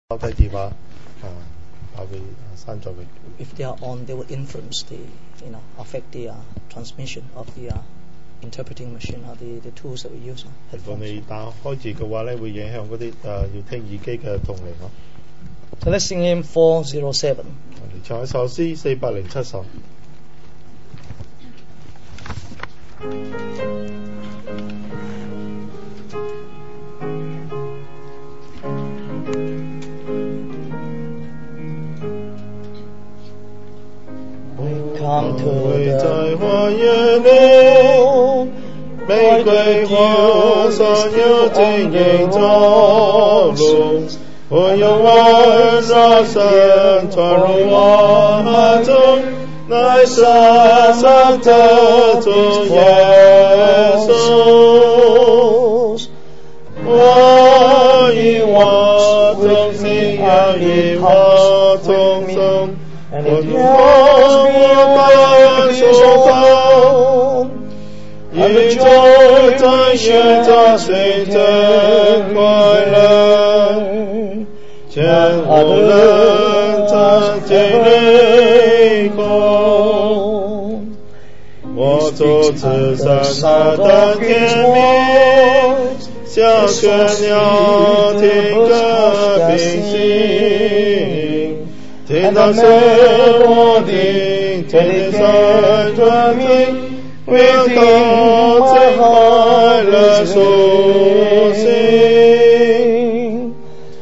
交低電話打俾刪咗佢。 If they are on, they will influence affect the transmission of the interpreting machine or the tools that we use. 如果你打開住嘅話咧，會影響嗰啲要聽耳機嘅同齡咯。 So let's sing hymn 407. 我哋唱一首詩407首。 会在花园里，玫瑰花上有晶莹照露，我用温柔声传入我中，乃深深的主耶稣。我以我同心，要以我同心。我宇宙在寻找谁的快乐，将无人长见泪空。我走自山上的天明，像雀鸟听歌并行，听到水我的天在转明。为他在快乐苏醒，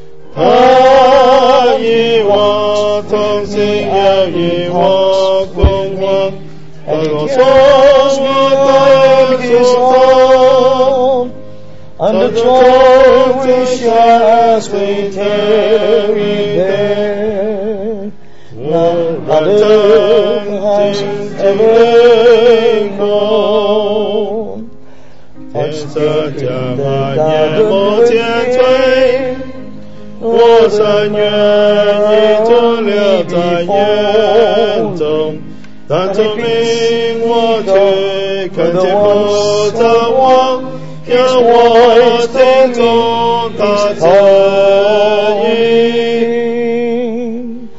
他与我同行，也与我共欢。当我说我的主动 and the joy we share as we tarry there. None has ever known. 天色将那夜幕渐退，我深愿依旧留在眼中，但证明我却看见不着望，让我心中他指引。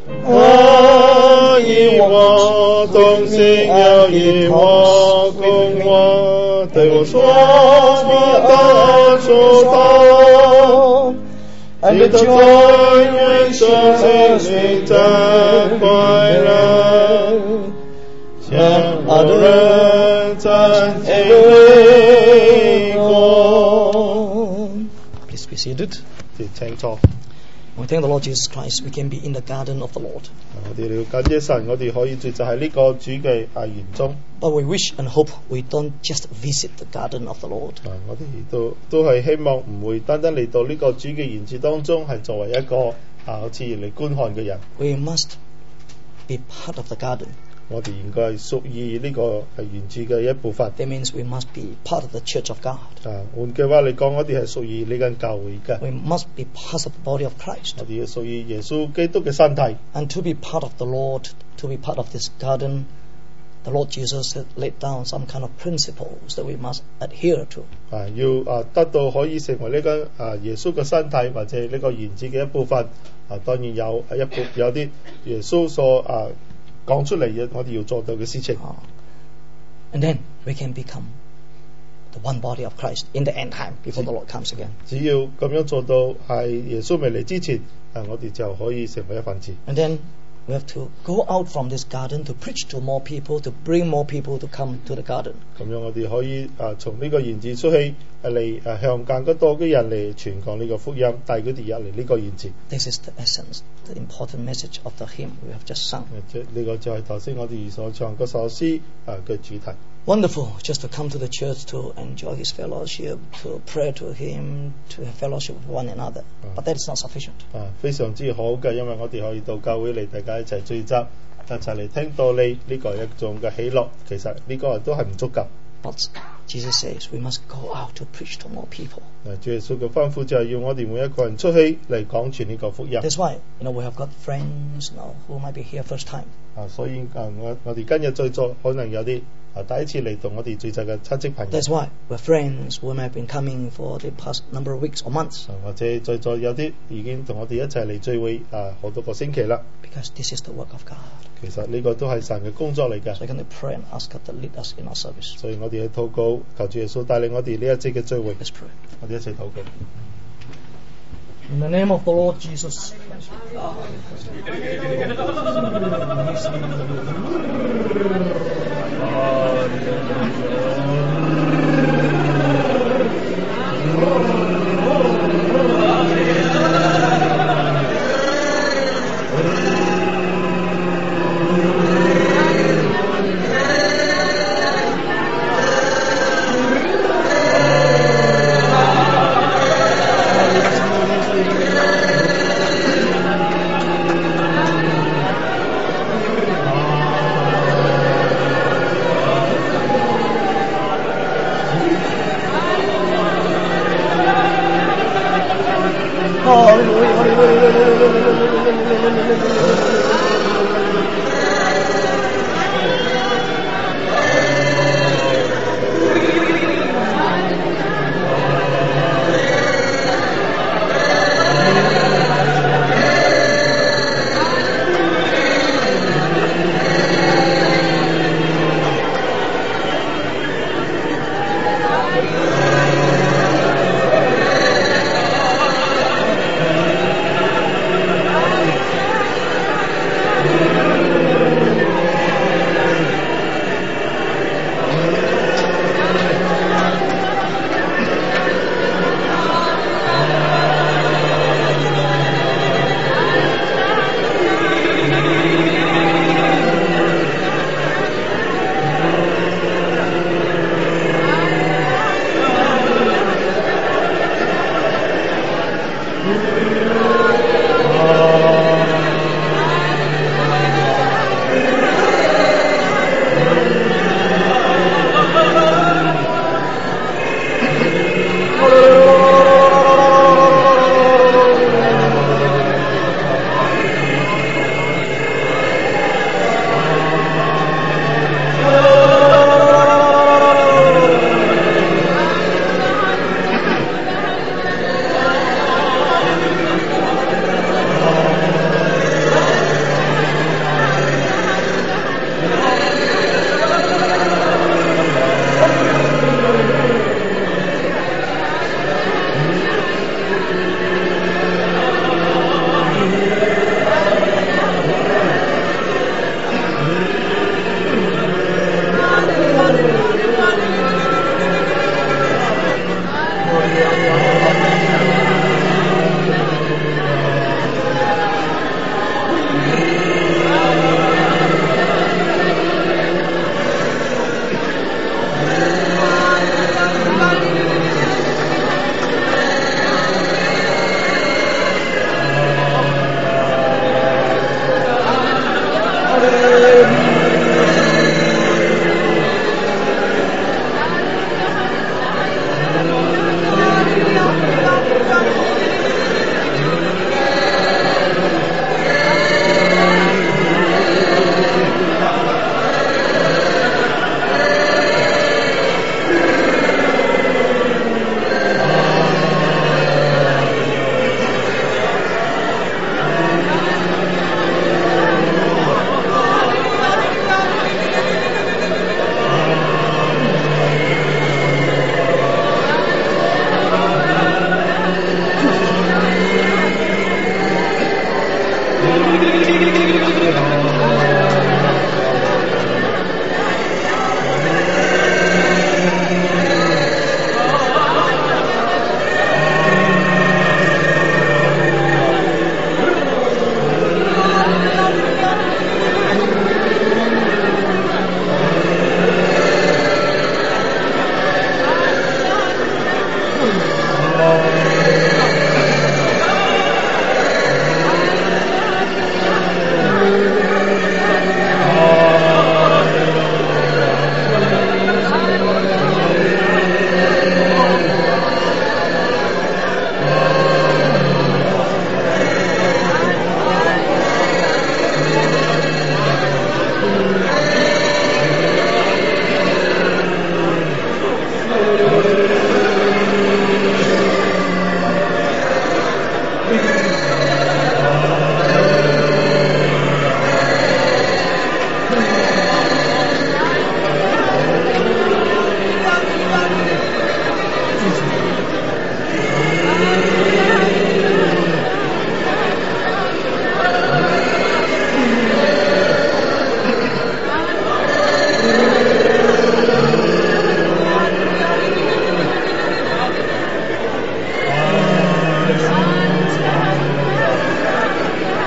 以我同心，要以我共我，对我说我的主动，你的作为生命的快乐，像好人在天空。 Please be seated. 請坐。 We thank the Lord Jesus Christ. We can be in the garden of the Lord. 我哋要感謝神，我哋可以聚集喺呢個主嘅園中。 But we wish and hope we don't just visit the garden of the Lord. 我哋都係希望唔會單單嚟到呢個主嘅園子當中，係作為一個好似嚟觀看嘅人。 We must be part of the garden. 我哋應該屬於呢個園子嘅一部分。 That means we must be part of the Church of God. 換句話嚟講，我哋係屬於呢間教會嘅。 We must be part of the body of Christ. 我哋要屬於耶穌基督嘅身體。 And to be part of the Lord, to be part of this garden, the Lord Jesus had laid down some kind of principles that we must adhere to. 要得到可以成為呢間耶穌嘅身體或者呢個園子嘅一部分。當然有啲耶穌所講出嚟嘅，我哋要做到嘅事情。 And then we can become the one body of Christ in the end time before the Lord comes again. 只要咁樣做到係耶穌未嚟之前，我哋就可以成為一份子。 And then we have to go out from this garden to preach to more people, to bring more people to come to the garden. 咁樣我哋可以從呢個園子出去嚟向更加多嘅人嚟傳講呢個福音，帶佢哋入嚟呢個園子。 This is the essence, the important message of the hymn we have just sung. 呢個就係頭先我哋所唱嗰首詩嘅主題。 Wonderful just to come to the church to enjoy his fellowship, to pray to him, to have fellowship with one another. But that is not sufficient. 非常之好嘅，因為我哋可以到教會嚟，大家一齊聚集，一齊嚟聽道理，呢個係一種嘅喜樂。其實呢個都係唔足夠。 But Jesus says we must go out to preach to more people. 主耶穌嘅吩咐就係要我哋每一個人出去嚟講傳呢個福音。 That's why we have got friends who might be here first time. 所以我哋今日在座可能有啲第一次嚟同我哋聚集嘅親戚朋友。 That's why we're friends who may have been coming for the past number of weeks or months. 或者在座有啲已經同我哋一齊嚟聚會好多個星期啦。 Because this is the work of God. 其實呢個都係神嘅工作嚟嘅。 So we're going to pray and ask God to lead us in our service. 所以我哋去禱告，求主耶穌帶領我哋呢一節嘅聚會。 Let's pray. 我哋一齊禱告。 In the name of the Lord Jesus.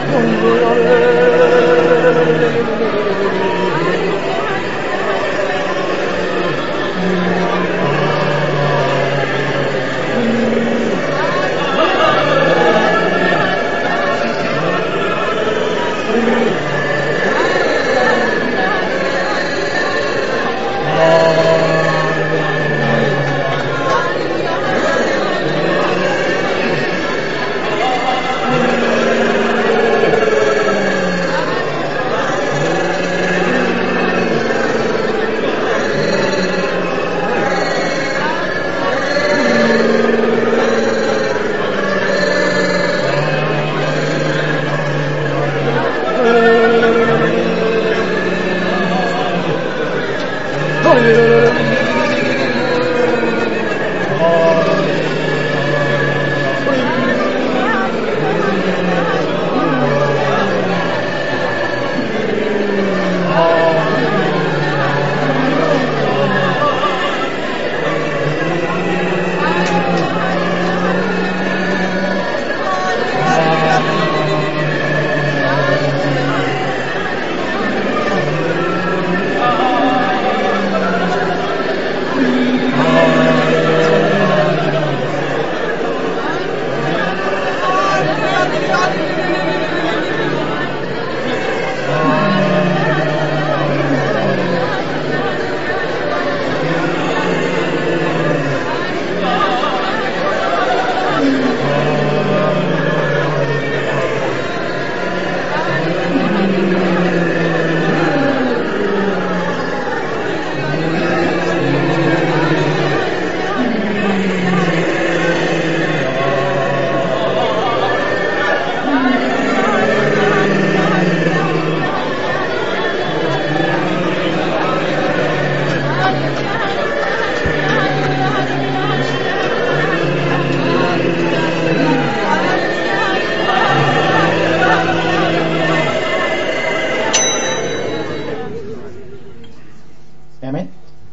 Amen.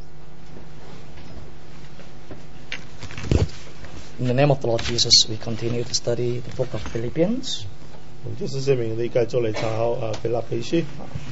In the name of the Lord Jesus, we continue to study the book of Philippians. 主是證明你繼續嚟查考腓立比書。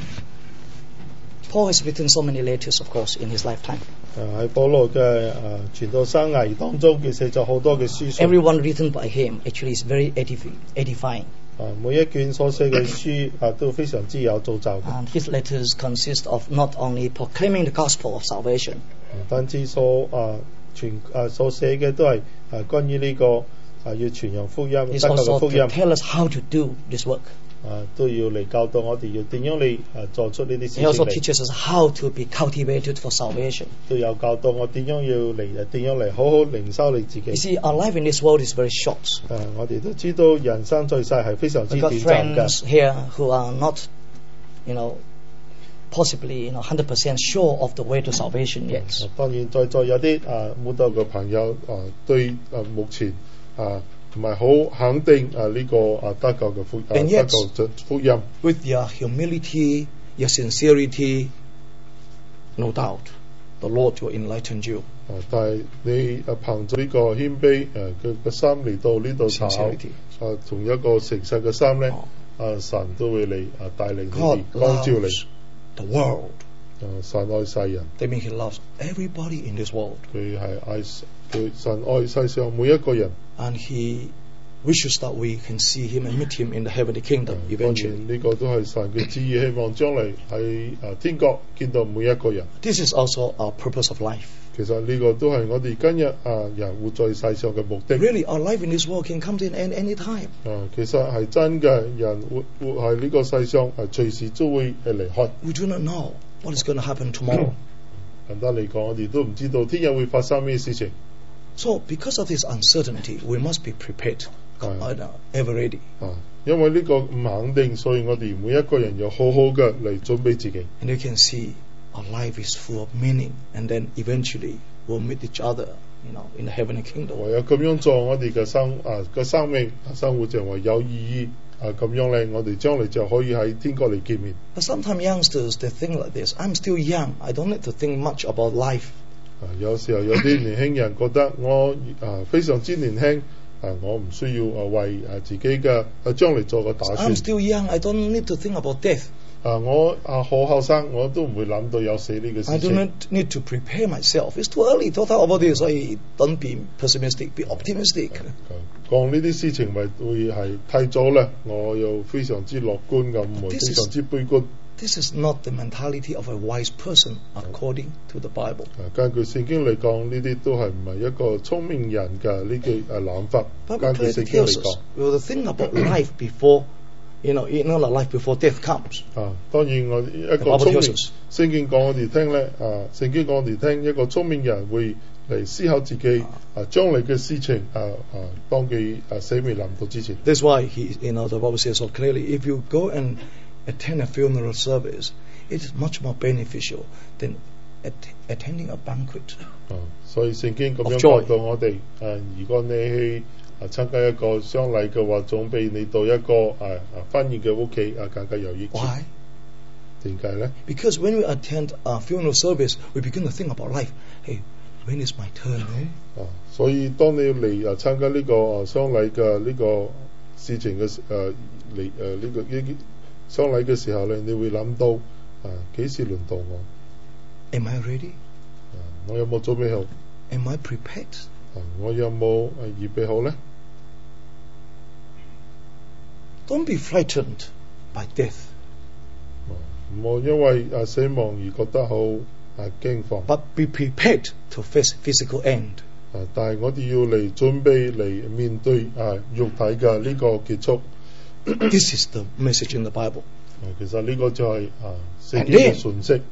Paul has written so many letters, of course, in his lifetime. 喺保羅嘅傳道生涯當中，佢寫咗好多嘅書信。 Every one written by him actually is very edifying. 每一卷所寫嘅書都非常之有造就嘅。 And his letters consist of not only proclaiming the gospel of salvation, 唔單止所寫嘅都係關於呢個要傳揚福音、得 he's 救嘅 also 福 to 音。 tell us how to do this work. 都要嚟教導我哋要點樣嚟做出呢啲事情 He also 嚟， teaches us how to be cultivated for salvation. 都有教導我點樣嚟好好靈修你自己。 You see, our life in this world is very short. 我哋都知道人生在世係非常之 We've 短 got 暫 friends 嘅。 here who are not, possibly 100% sure of the way to salvation yet. 當然在座有啲冇多嘅朋友對目前唔係好肯定呢個得救嘅 And yet, 得救福音。 with your humility, your sincerity, no doubt, the Lord will enlighten you. 但係你憑住呢個謙卑嘅心嚟到呢度查考 Sincerity. 從一個誠實嘅心咧，神都會嚟帶領你 God 哋，光照你。 loves the world. 神愛世人， That means He loves everybody in this world. 佢係神愛世上每一個人。 And He wishes that we can see Him and meet Him in the heavenly kingdom 當 eventually. 然呢個都係神嘅旨意，希望將來喺天國見到每一個人。 This is also our purpose of life. 其實呢個都係我哋今日人活在世上嘅目的。 Really, our life in this world can come to an end any time. 其實係真嘅，人活喺呢個世上隨時都會離開。 We do not know what is going to happen tomorrow. 簡單嚟講，我哋都唔知道聽日會發生咩事情。 So, because of this uncertainty, we must be prepared, ever ready. 因為呢個唔肯定，所以我哋每一個人要好好嘅嚟準備自己。 And you can see our life is full of meaning, and then eventually we'll meet each other, in the heavenly kingdom. 唯有咁樣做，我哋嘅生命生活就為有意義。咁樣咧，我哋將來就可以喺天國嚟見面。 But sometimes youngsters, they think like this: I'm still young. I don't need to think much about life. 有時候有啲年輕人覺得我非常之年輕， 我唔需要為自己嘅將來做個打算。 I'm still young. I don't need to think about death. 我好後生，我都唔會諗到有死呢個 I 事 do 情。 not need to prepare myself. It's too early to talk about this. So don't be pessimistic. Be optimistic. 講呢啲事情咪會係太早啦，我又非常之樂觀咁，唔會 This 非 is- 常之悲觀。 This is not the mentality of a wise person according to the Bible. 根據聖經嚟講，呢啲都係唔係一個聰明人嘅呢個諗法。 Bible 根據 clearly 聖經嚟 tells us 講， we will think about life before, life before death comes. 當然我一個 The Bible 聰 tells 明， us. 聖經講我哋聽咧，聖經講我哋聽，一個聰明人會嚟思考自己將來嘅事情，當佢死未臨到之前。 That's why the Bible says so clearly, if you go and attend a funeral service, it is much more beneficial than attending a banquet. 所以聖經咁 Of 樣 joy. 講到我哋，如果你去參加一個喪禮嘅話，總比你到一個婚宴嘅屋企更加有益處。 Why? 點解咧？ Because when we attend a funeral service, we begin to think about life. Hey, when is my turn? Eh? 所以當你嚟參加呢個喪禮嘅呢個事情嘅呢個喪禮嘅時候咧，你會諗到幾時輪到我？ Am I ready? 我有冇準備好？ Am I prepared? 我有冇預備好咧？ Don't be frightened by death, 唔好因為死亡而覺得好驚慌。 but be prepared to face physical end. 但係我哋要嚟準備嚟面對肉體嘅呢個結束。 This is the message in the Bible. 其實呢個就係聖經嘅訊息。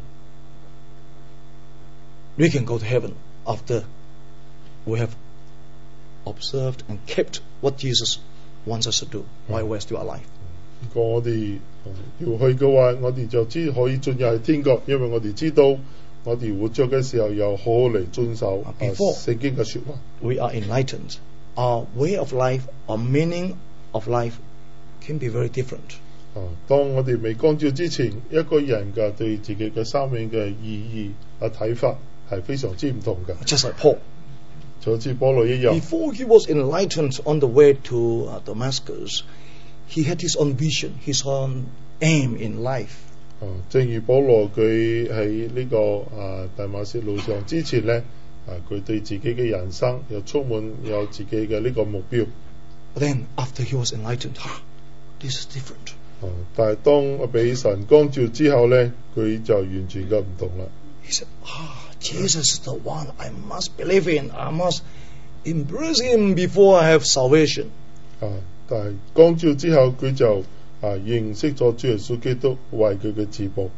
We can go to heaven after we have observed and kept what Jesus wants us to do while we're still alive. 如果我哋要去嘅話，我哋就知可以進入天國，因為我哋知道我哋活着嘅時候又好好嚟遵守聖經嘅說話。 We are enlightened. Our way of life, our meaning of life can be very different. 當我哋未光照之前，一個人嘅對自己嘅生命嘅意義睇法係非常之唔同嘅。 Just like Paul. 就好似保羅一樣。 Before he was enlightened on the way to Damascus, he had his own vision, his own aim in life. 正如保羅佢喺呢個大馬士路上之前咧，佢對自己嘅人生又充滿有自己嘅呢個目標。 But then after he was enlightened, this is different. 但係當俾神光照之後咧，佢就完全嘅唔同啦。 He said, Jesus is the one I must believe in. I must embrace him before I have salvation. 但係光照之後，佢就認識咗主耶穌基督為佢嘅至寶。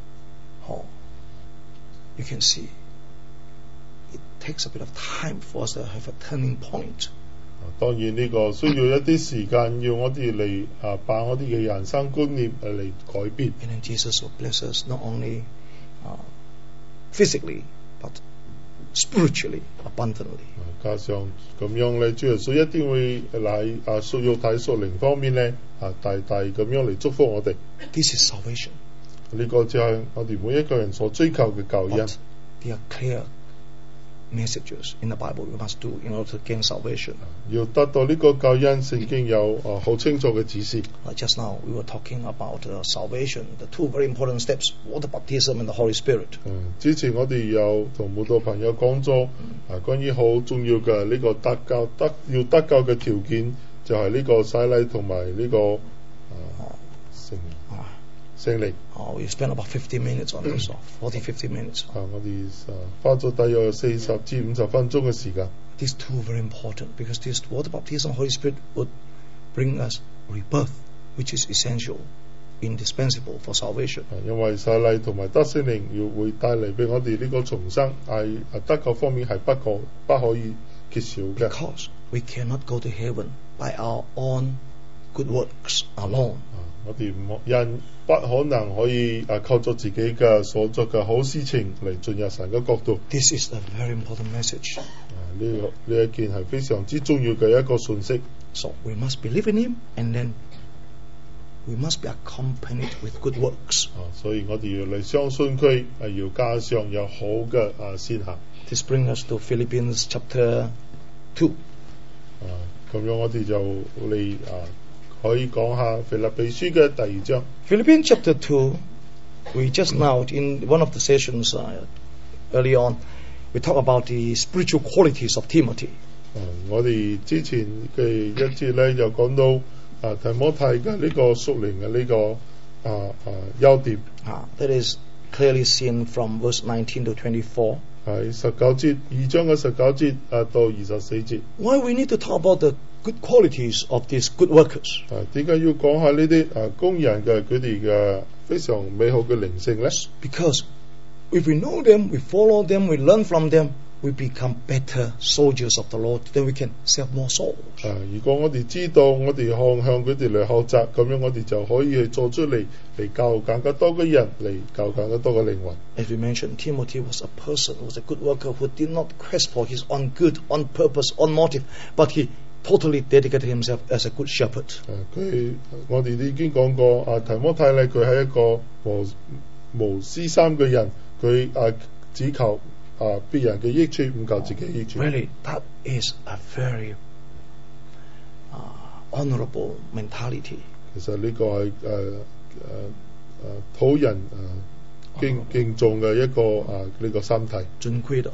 You can see it takes a bit of time for us to have a turning point. 當然呢個需要一啲時間，要我哋嚟把我哋嘅人生觀念嚟改變。 And then Jesus will bless us not only physically but spiritually abundantly. 加上咁樣咧，主耶穌一定會喺屬肉體屬靈方面咧，大大咁樣嚟祝福我哋。 This is salvation. 呢個就係我哋每一個人所追求嘅救恩。 But there are clear messages in the Bible we must do in order to gain salvation. 要得到呢個救恩，聖經有好清楚嘅指示。 Like just now, we were talking about salvation, the two very important steps, water baptism and the Holy Spirit. 之前我哋有同好多朋友講咗關於好重要嘅呢個得救要得救嘅條件，就係呢個洗禮同埋呢個聖靈。 We spent about 50 minutes on this, 40-50 minutes. 我哋花咗大約40至50分鐘嘅時間。 These two are very important because this water baptism and Holy Spirit would bring us rebirth, which is essential, indispensable for salvation. 因為洗禮同埋得聖靈要會帶嚟俾我哋呢個重生，係得救方面係不可以缺少嘅。 Because we cannot go to heaven by our own good works alone. 我哋人不可能可以靠咗自己嘅所作嘅好事情嚟進入神嘅國度。 This is a very important message. 呢一件係非常之重要嘅一個信息。 So we must believe in Him, and then we must be accompanied with good works. 所以我哋要嚟相信佢，要加上有好嘅善行。 This brings us to Philippians chapter 2. 咁樣我哋就嚟可以講下腓立比書嘅第2章。 Philippians chapter 2, we just now, in one of the sessions early on, we talk about the spiritual qualities of Timothy. 我哋之前嘅一節咧，就講到提摩太嘅呢個屬靈嘅呢個優點。 That is clearly seen from verse 19 to 24. 係19節，2章嘅19節到24節。 Why we need to talk about the good qualities of these good workers? 點解要講下呢啲工人嘅佢哋嘅非常美好嘅靈性咧？ Because if we know them, we follow them, we learn from them, we become better soldiers of the Lord, then we can save more souls. 如果我哋知道，我哋向佢哋嚟學習，咁樣我哋就可以去做出嚟救更加多嘅人，嚟救更加多嘅靈魂。 As we mentioned, Timothy was a person, was a good worker who did not quest for his own good, on purpose, on motive, but he totally dedicated himself as a good shepherd. 我哋已經講過，提摩太咧，佢係一個無私心嘅人，佢只求別人嘅益處，唔求自己益處。 Really, that is a very honorable mentality. 其實呢個係討人敬重嘅一個呢個心態。 尊貴的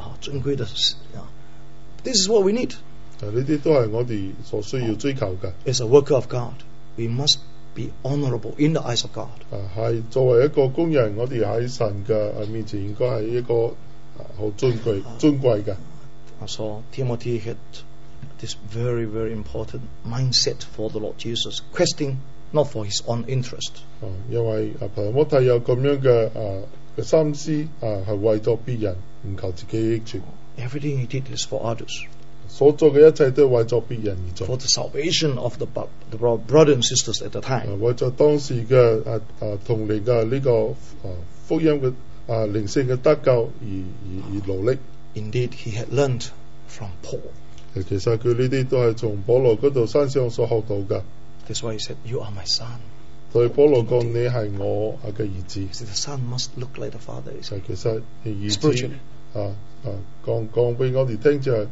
This is what we need. 呢啲都係我哋所需要追求嘅。 As a worker of God, we must be honorable in the eyes of God. 係作為一個工人，我哋喺神嘅面前應該係一個好尊貴嘅。 So Timothy had this very, very important mindset for the Lord Jesus, questing not for his own interest. 因為提摩太有咁樣嘅心思，係為咗別人，唔求自己益處。 Everything he did is for others. 所做嘅一切都係為咗別人而做。 For the salvation of the brothers and sisters at the time. 為咗當時嘅同齡嘅呢個福音嘅靈性嘅得救而努力。 Indeed, he had learned from Paul. 其實佢呢啲都係從保羅嗰度身上所學到嘅。 That's why he said, "You are my son." 對保羅講，你係我嘅兒子。 The son must look like the father. 其實兒子講俾我哋聽就係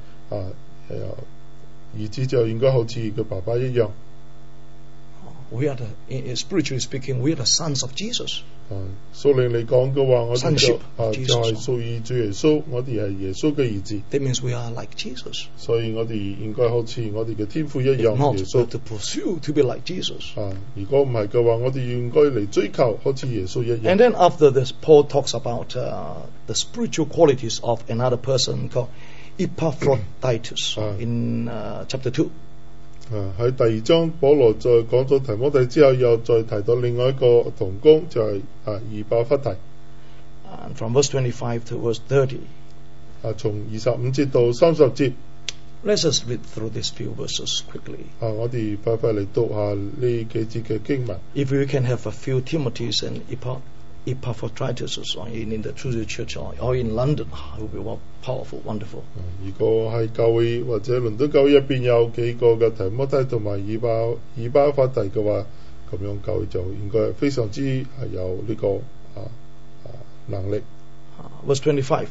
兒子就應該好似佢爸爸一樣。 We are spiritually speaking, we are the sons of Jesus. 屬靈嚟講嘅話，我哋就係 Jesus. 屬於主耶穌，我哋係耶穌嘅兒子。 That means we are like Jesus. 所以我哋應該好似我哋嘅天父一樣， Not 耶穌。 to pursue to be like Jesus. 如果唔係嘅話，我哋應該嚟追求好似耶穌一樣。 And then after this, Paul talks about the spiritual qualities of another person called Epaphroditus in chapter 2. 喺第2章，保羅再講咗提摩太之後，又再提到另外一個同工，就係以巴弗提。 And from verse 25 to verse 30. 從25節到30節。 Let's just read through these few verses quickly. 我哋快快嚟讀下呢幾節嘅經文。 If we can have a few Timothys and Epaphroditus in the true church or in London, it will be powerful, wonderful. 如果喺教會或者倫敦教會入邊有幾個嘅提摩太同埋以巴弗提嘅話，咁樣教會就應該非常之有呢個能力。 Verse 25.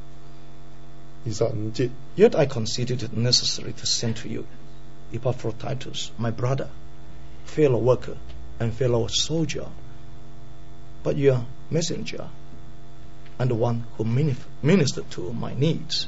25節。 Yet I considered it necessary to send to you Epaphroditus, my brother, fellow worker, and fellow soldier, but your messenger, and the one who ministered to my needs.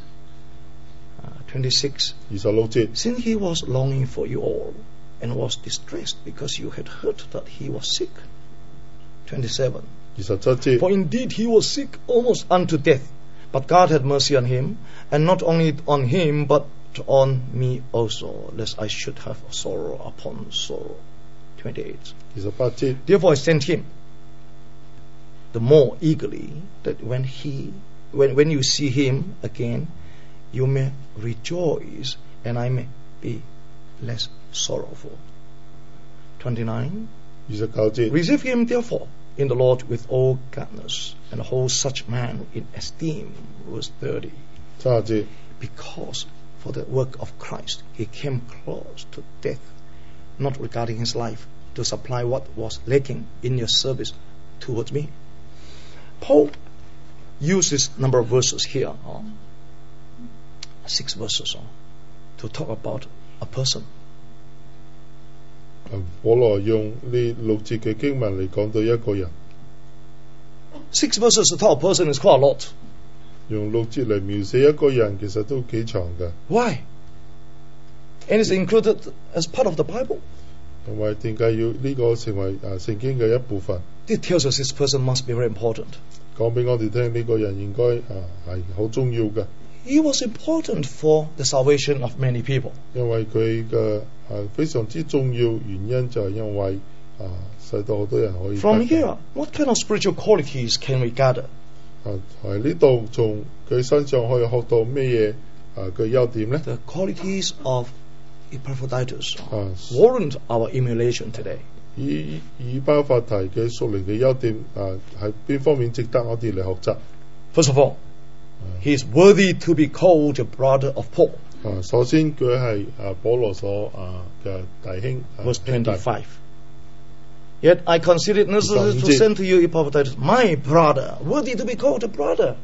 26. 26節. Since he was longing for you all, and was distressed because you had heard that he was sick. 27. 27節. For indeed he was sick almost unto death, but God had mercy on him, and not only on him, but on me also, lest I should have sorrow upon sorrow. 28. 28節. Therefore I sent him the more eagerly, that when you see him again, you may rejoice, and I may be less sorrowful. 29. 29節. Receive him therefore in the Lord with all gladness, and hold such man in esteem. Verse 30. 30節. Because for the work of Christ he came close to death, not regarding his life, to supply what was lacking in your service towards me. Paul uses number of verses here, 6 verses, to talk about a person. 保羅用呢6節嘅經文嚟講到一個人， 6 verses to tell a person is quite a lot. 用6節嚟描寫一個人，其實都幾長嘅。 Why? And it's included as part of the Bible. 同埋點解要呢個成為聖經嘅一部分？ It tells us this person must be very important. 講俾我哋聽，呢個人應該係好重要嘅， He was important for the salvation of many people. 因為佢嘅非常之重要原因就係因為使到好多人可以 From 得救。 here, what kind of spiritual qualities can we gather? 喺呢度從佢身上可以學到咩嘢嘅優點呢？ The qualities of Epaphroditus 啊 warrant our emulation today. 以巴法提嘅屬靈嘅優點喺邊方面值得我哋嚟學習？ First of all, he is worthy to be called the brother of Paul. 首先佢係保羅所嘅弟兄。 Verse 兄弟 25. Yet I consider it necessary to send to you Epaphroditus, my brother, worthy to be called a brother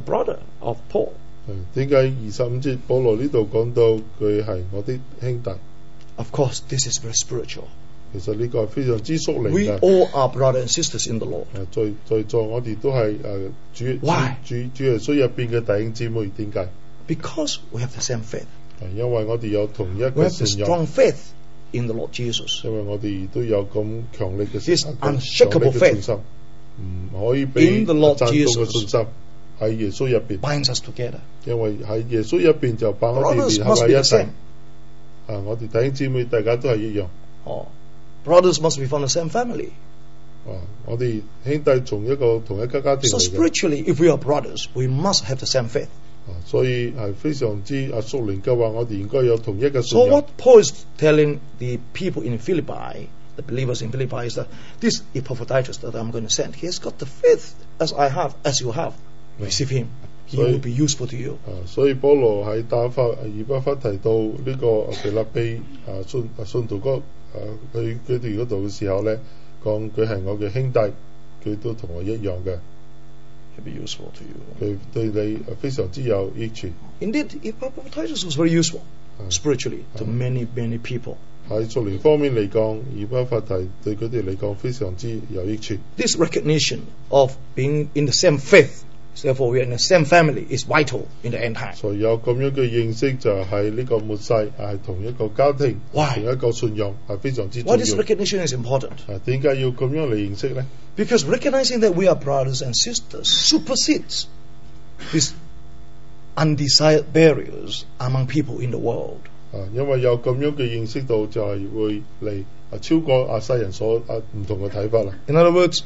of Paul. 點解25節保羅呢度講到佢係我的兄弟？ Of course, this is very spiritual. 其實呢個係非常之屬靈 We 嘅。 all are brothers and sisters in the Lord. 在座我哋都係主 Why？ 耶穌入邊嘅弟兄姊妹。點解？ Because we have the same faith. 因為我哋有同一 We 個 have the 信仰， strong faith in the Lord Jesus. 因為我哋都有咁強力嘅 This 強 unshakable 力嘅 faith 信心，唔可以俾 in the Lord 震動嘅 Jesus 信心喺耶穌入邊， binds us together. 因為喺耶穌入邊就把我哋 Brothers 聯合 must 喺 be 一 the 齊 same.。 我哋弟兄姊妹大家都係一樣。 Oh. Brothers must be from the same family. 我哋兄弟從同一個家庭 So 嚟嘅。 spiritually, if we are brothers, we must have the same faith. 所以係非常之屬靈嘅話，我哋應該有同一個信 So 仰。 what Paul is telling the people in Philippi, the believers in Philippi, is that this Epaphroditus that I'm going to send, he has got the faith as I have, as you have. Receive him. He will be useful to you. 所以保羅喺以巴弗提到呢個腓立比信徒佢哋嗰度嘅時候咧，講佢係我嘅兄弟，佢都同我一樣嘅， He'll be useful to you. 佢對你非常之有益處。 Indeed, Epaphroditus was very useful spiritually to many, many people. 喺屬靈方面嚟講，以巴弗提對佢哋嚟講非常之有益處。 This recognition of being in the same faith, therefore we are in the same family, is vital in the end time. 所以有咁樣嘅認識就係呢個末世係同一個家庭， Why？ 同一個信仰係非常之重 Why 要。 this recognition is important? 點解要咁樣嚟認識呢？ Because recognizing that we are brothers and sisters supersedes these undesired barriers among people in the world. 因為有咁樣嘅認識到，就係會嚟超過世人所唔同嘅睇法啦。 In other words,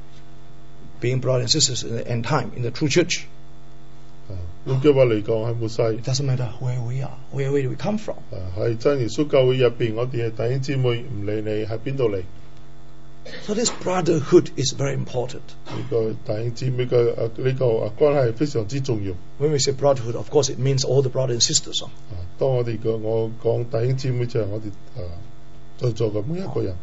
being brothers and sisters in the end time, in the true church, 換句話嚟講，喺末世 it doesn't matter where we are, where do we come from. 喺真耶穌教會入邊，我哋係弟兄姊妹，唔理你喺邊度嚟， So this brotherhood is very important. 呢個弟兄姊妹嘅呢個關係非常之重要。 When we say brotherhood, of course it means all the brothers and sisters. 當我講弟兄姊妹就係我哋在座嘅每一個人。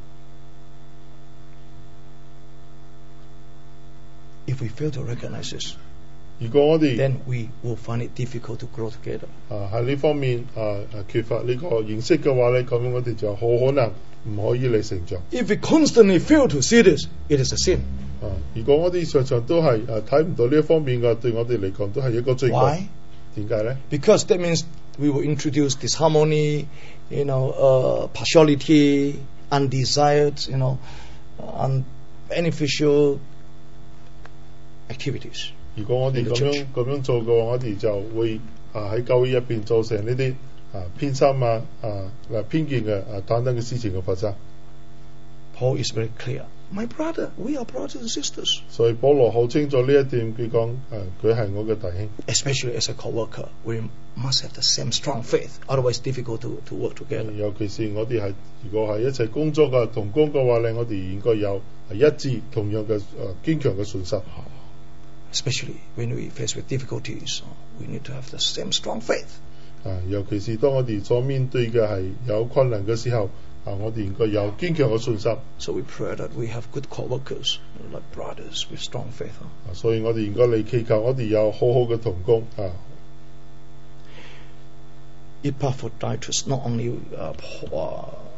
If we fail to recognize this, 如果我哋 then we will find it difficult to grow together. 喺呢方面缺乏呢個認識嘅話咧，咁樣我哋就好可能唔可以嚟成長。 If we constantly fail to see this, it is a sin. 如果我哋常常都係睇唔到呢一方面嘅，對我哋嚟講都係一個罪過。 Why? 點解咧？ Because that means we will introduce disharmony, partiality, undesired, unbeneficial activities. 如果我哋咁樣做嘅話，我哋就會喺教會入邊造成呢啲偏心偏見嘅等等嘅事情嘅發生。 Paul is very clear. My brother, we are brothers and sisters. 所以保羅好清楚呢一點，佢講佢係我嘅弟兄。 Especially as a co-worker, we must have the same strong faith. Otherwise, difficult to work together. 尤其是我哋係如果係一齊工作嘅同工嘅話咧，我哋應該有一致同樣嘅堅強嘅信心。 Especially when we face with difficulties, we need to have the same strong faith. 尤其是當我哋所面對嘅係有困難嘅時候，我哋應該有堅強嘅信心。 So we pray that we have good co-workers, like brothers with strong faith. 所以我哋應該嚟祈求我哋有好好嘅同工。 Epaphroditus not only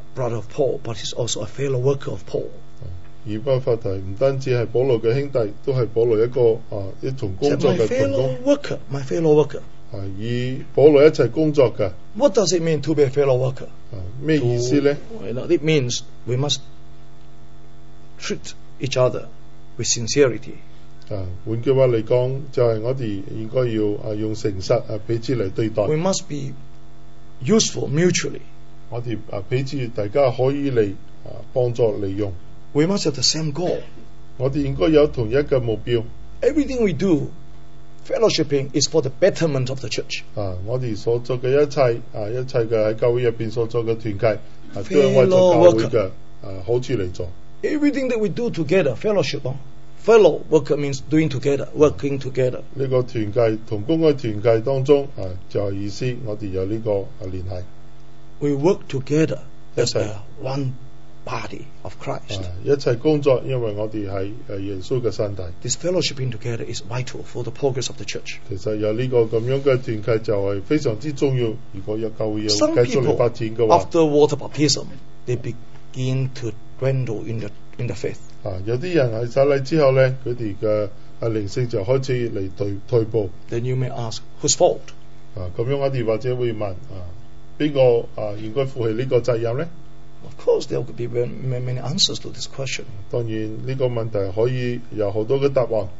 brother of Paul, but he's also a fellow worker of Paul. 以巴弗提唔單止係保羅嘅兄弟，都係保羅一同工 Said, 作 my 嘅同 fellow 工。 worker, my fellow worker. 以保羅一齊工作嘅。 What does it mean to be a fellow worker? 咩意思呢？ It means we must treat each other with sincerity. 換句話嚟講，就係我哋應該要用誠實彼此嚟對待。 We must be useful mutually. 我哋彼此大家可以嚟幫助利用。 We must have the same goal. 我哋應該有同一嘅目標。 Everything we do, fellowshipping, is for the betterment of the church. 我哋所做嘅一切嘅喺教會入邊所做嘅團契，都係為咗教會嘅好處嚟做。 Everything that we do together, fellowship, fellow worker means doing together, working together. 呢個團契同工嘅團契當中就係意思，我哋有呢個聯繫。 We work together as Okay. one body of Christ. 一齊工作，因為我哋係耶穌嘅身體。 This fellowshipping together is vital for the progress of the church. 其實有呢個咁樣嘅團契就係非常之重要。如果有教會有繼 Some 續嚟 people, 發展嘅話， after water baptism, they begin to dwindle in the faith. 有啲人喺洗禮之後咧，佢哋嘅靈性就開始嚟退步。 Then you may ask, whose fault? 咁樣我哋或者會問邊個應該負起呢個責任咧？ Of course, there could be many answers to this question. 當然呢個問題可以有好多嘅答案。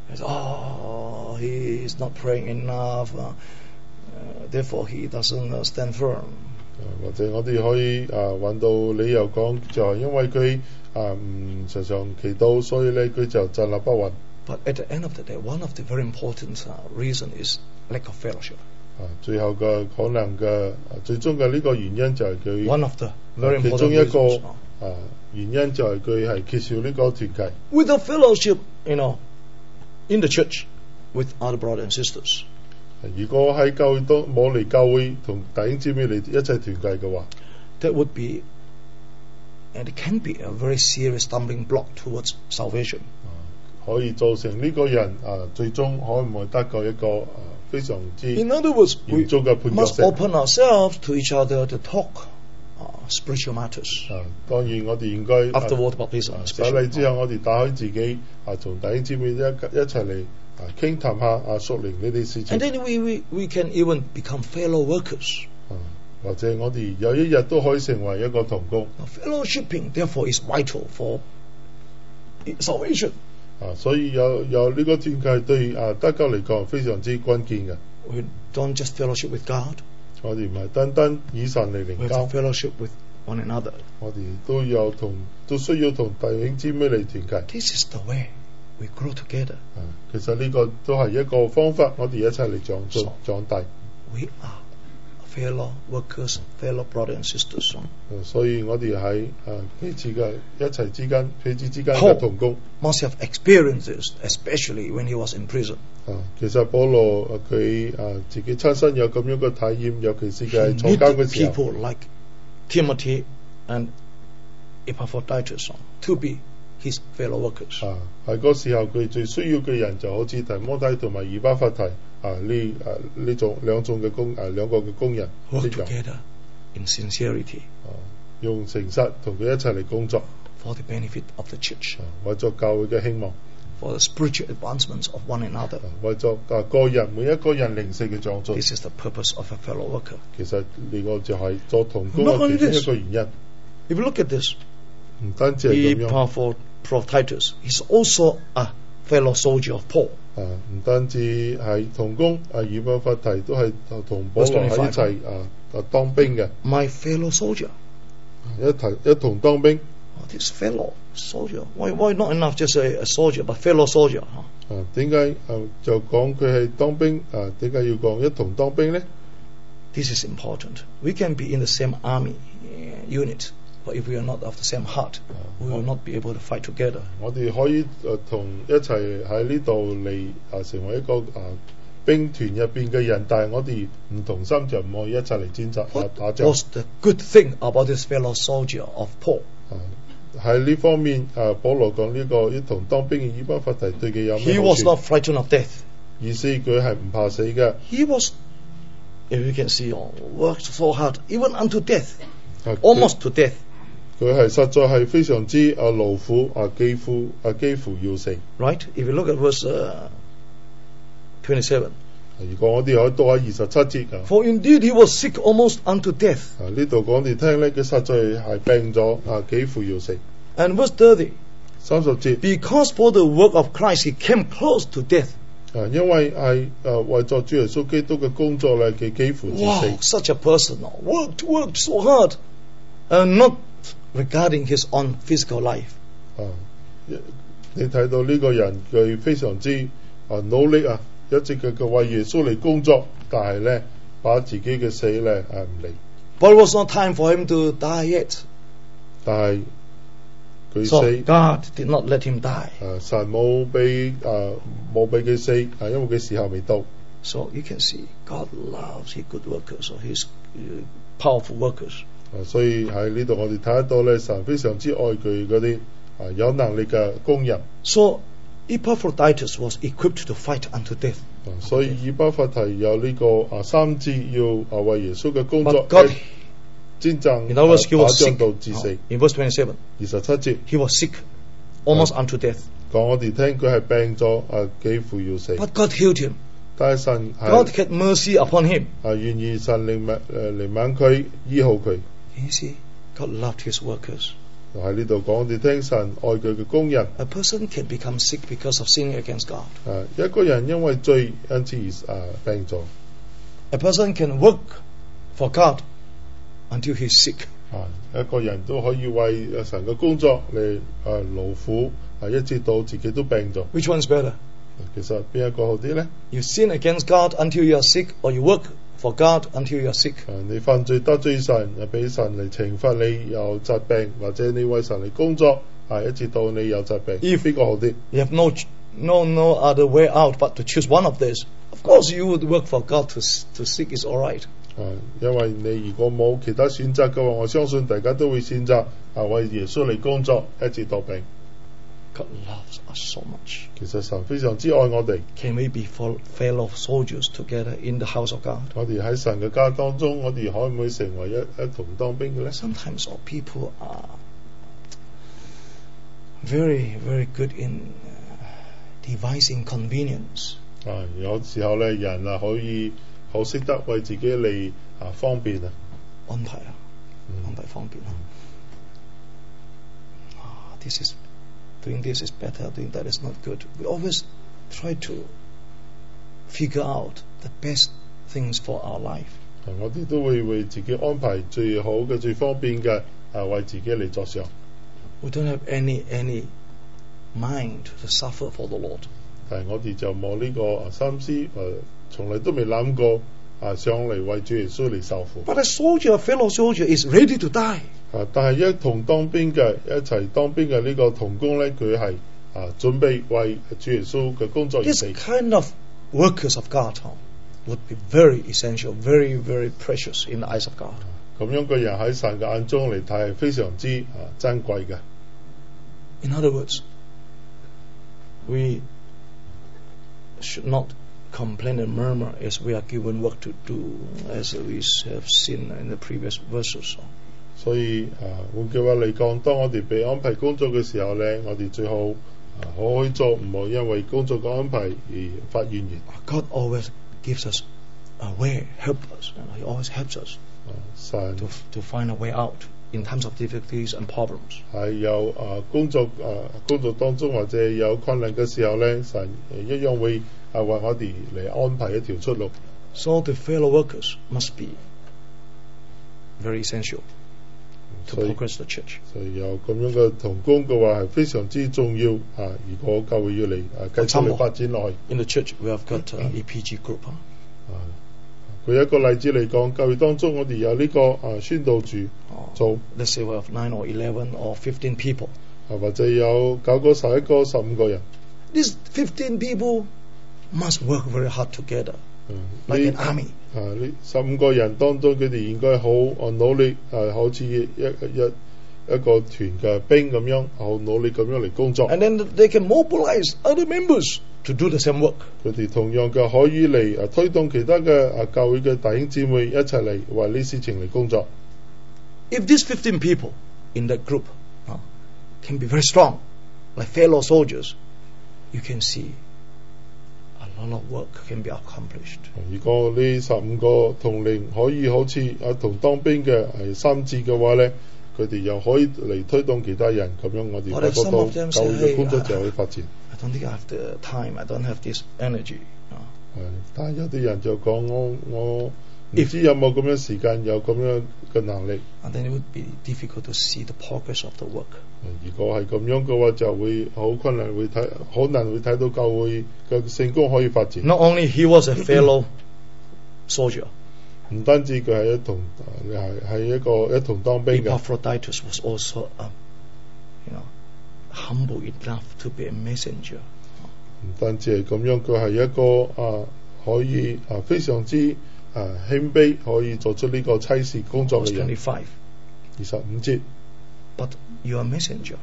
He is not praying enough, therefore he doesn't stand firm. 或者我哋可以揾到理由講，就係因為佢唔常常祈禱，所以咧佢就站立不穩。 But at the end of the day, one of the very important reason is lack of fellowship. 最後嘅可能嘅最終嘅呢個原因就係佢 One of the very 其中 important 一個 reasons. 原因就係佢係缺少呢個團契。 With a fellowship, in the church with other brothers and sisters, 如果喺教會都冇嚟教會同弟兄姊妹嚟一齊團契嘅話， that would be, and it can be a very serious stumbling block towards salvation. 可以造成呢個人最終可唔可以得救一個非常之 In other words, we 嚴重嘅絆腳 must 石。 open ourselves to each other to talk spiritual matters. 當然我哋應該 After water baptism, 洗禮之 especially. 後，我哋打開自己同弟兄姊妹一齊嚟傾談下屬靈呢啲事情 And。then we can even become fellow workers. 或者我哋有一日都可以成為一個同工。 Now, fellowshipping, therefore, is vital for salvation. 所以有呢個團契對得救嚟講非常之關鍵嘅。 We don't just fellowship with God, 我哋唔係單單以神嚟 we 靈 have 交 to，fellowship with one another. 我哋都需要同弟兄姊妹嚟團契。 This is the way we grow together. 其實呢個都係一個方法，我哋一齊嚟長大。 We are fellow workers, fellow brothers and sisters. 所以我哋喺彼此之間嘅 Paul 同工。 must have experiences, especially when he was in prison. 其實保羅佢自己親身有咁樣嘅體驗，尤其是 He 佢喺坐監 needed 嘅時候。 people like Timothy and Epaphroditus to be his fellow workers. 喺嗰時候佢最需要嘅人就好似提摩太同埋以巴弗提呢種兩個嘅工人 Work 一樣， together in sincerity 用誠實同佢一齊嚟工作， for the benefit of the church, 為咗教會嘅興旺， for the spiritual advancements of one another. 為咗個人每一個人靈性嘅長進。 This is the purpose of a fellow worker. 其實呢個就係做同工 Not 嘅 only 其中 this. 一個原因， If you look at this, 唔單止係咁樣。 Epaphroditus, he's also a fellow soldier of Paul. 唔單止係同工，以巴弗提都係同保羅喺一齊當兵嘅， My fellow soldier. 一同當兵。 This fellow soldier. Why not enough just a soldier, but fellow soldier? 點解就講佢係當兵？點解要講一同當兵呢？ This is important. We can be in the same army unit, but if we are not of the same heart, we will not be able to fight together. 我哋可以同一齊喺呢度嚟成為一個兵團入邊嘅人，但係我哋唔同心就唔可以一齊嚟戰爭 What 打仗。 was the good thing about this fellow soldier of Paul? 喺呢方面，保羅講呢個一同當兵嘅以巴弗提對佢有咩 He 好 was 處？ not frightened of death. 意思佢係唔怕死嘅。 He was, if you can see, worked so hard, even unto death, 佢 almost to death. 佢係實在係非常之勞苦幾乎要死。 Right? If you look at verse 27. 如果我哋可以讀下27節 For indeed he was sick almost unto death. 呢度講你聽咧，佢實在係病咗幾乎要死。 And verse 30. 30節 Because for the work of Christ he came close to death. 因為係為咗主耶穌基督嘅工作咧，佢幾乎致 Wow, 死。 such a person worked so hard, and not regarding his own physical life. 你睇到呢個人佢非常之努力一直嘅為耶穌嚟工作，但係咧把自己嘅死咧唔理。 But it was not time for him to die yet. 但係佢 So 死， God did not let him die. 神冇俾佢死，因為佢時候未到。 So you can see God loves his good workers or his powerful workers. 所以喺呢度我哋睇得到咧，神非常之愛佢嗰啲有能力嘅工人。 So Epaphroditus was equipped to fight unto death. 所以以巴弗提有呢個三支要為耶穌嘅工作 But God, 戰爭 in other words, he 打 was 仗 sick. 到致死。 In verse 27, 27節 he was sick almost unto death. 講我哋聽佢係病咗幾乎要死， But God healed him. 但係神 God 係 had mercy upon him. 願意神憐憫佢醫好佢。 You see, God loved his workers. 喺呢度講我哋聽神愛佢嘅工人。 A person can become sick because of sinning against God. 一個人因為罪因此而病咗。 A person can work for God until he's sick. 一個人都可以為神嘅工作嚟勞苦，一直到自己都病咗。 Which one's better? 其實邊一個好啲呢？ You sin against God until you are sick, or you work for God until you are sick. 你犯罪得罪神，俾神嚟懲罰你有疾病，或者你為神嚟工作，一直到你有疾病，邊個好啲？ You have no other way out but to choose one of these. Of course, you would work for God to sick is all right. 因為你如果冇其他選擇嘅話，我相信大家都會選擇為耶穌嚟工作，一直到病。 God loves us so much. 其實神非常之愛我哋。 Can we be fellow soldiers together in the house of God? 我哋喺神嘅家當中，我哋可唔可以成為一同當兵嘅咧？ Sometimes our people are very, very good in devising convenience. 有時候咧，人可以好識得為自己嚟方便安排方便。Doing this is better, doing that is not good. We always try to figure out the best things for our life. 我哋都會為自己安排最好嘅、最方便嘅，為自己嚟着想。 We don't have any mind to suffer for the Lord. 但係我哋就冇呢個心思，從來都未諗過上嚟為主耶穌嚟受苦。 But a soldier, a fellow soldier, is ready to die. 但係一同當兵嘅一齊當兵嘅呢個同工咧，佢係準備為主耶穌嘅工作而 This 死。 kind of workers of God would be very essential, very, very precious in the eyes of God. 咁樣嘅人喺神嘅眼中嚟睇係非常之珍貴嘅。 In other words, we should not complain and murmur as we are given work to do, as we have seen in the previous verses. 所以換句話嚟講，當我哋被安排工作嘅時候咧，我哋最好好去做，唔好因為工作嘅安排而發怨言。 God always gives us a way, help us, and He always helps us 神 to find a way out in times of difficulties and problems. 係有工作當中或者有困難嘅時候咧，神一樣會為我哋嚟安排一條出路。 So the fellow workers must be very essential to progress the church. 所以有咁樣嘅同工嘅話係非常之重要。如果教會要嚟繼續嚟發展落去， In the church we have got EPG group. 舉一個例子嚟講，教會當中我哋有呢個宣道主做。 Let's say we have 9 or 11 or 15 people. 或者有9個、11個、15個人。 These 15 people must work very hard together, like an army. 呢15個人當中，佢哋應該好努力，好似一個團嘅兵咁樣，好努力咁樣嚟工作。 And then they can mobilize other members to do the same work. 佢哋同樣嘅可以嚟推動其他嘅教會嘅弟兄姊妹一齊嚟為呢事情嚟工作。 If these 15 people in that group can be very strong, like fellow soldiers, you can see a lot of work can be accomplished. 如果呢15個同齡可以好似同當兵嘅係三智嘅話咧，佢哋又可以嚟推動其他人，咁樣我哋發覺到教會嘅工作就可以發展。 I don't think I have the time. I don't have this energy. 但係有啲人就講我唔知有冇咁樣時間，有咁樣嘅能力。 And then it would be difficult to see the progress of the work. 如果係咁樣嘅話，就會好困難，好難會睇到教會嘅成功可以發展。 Not only he was a fellow soldier. 唔單止佢係一同當兵嘅。 Epaphroditus was also humble enough to be a messenger. 唔單止係咁樣，佢係一個可以非常之謙卑，可以做出呢個差事工作嘅人。 25 節。 But you are a messenger.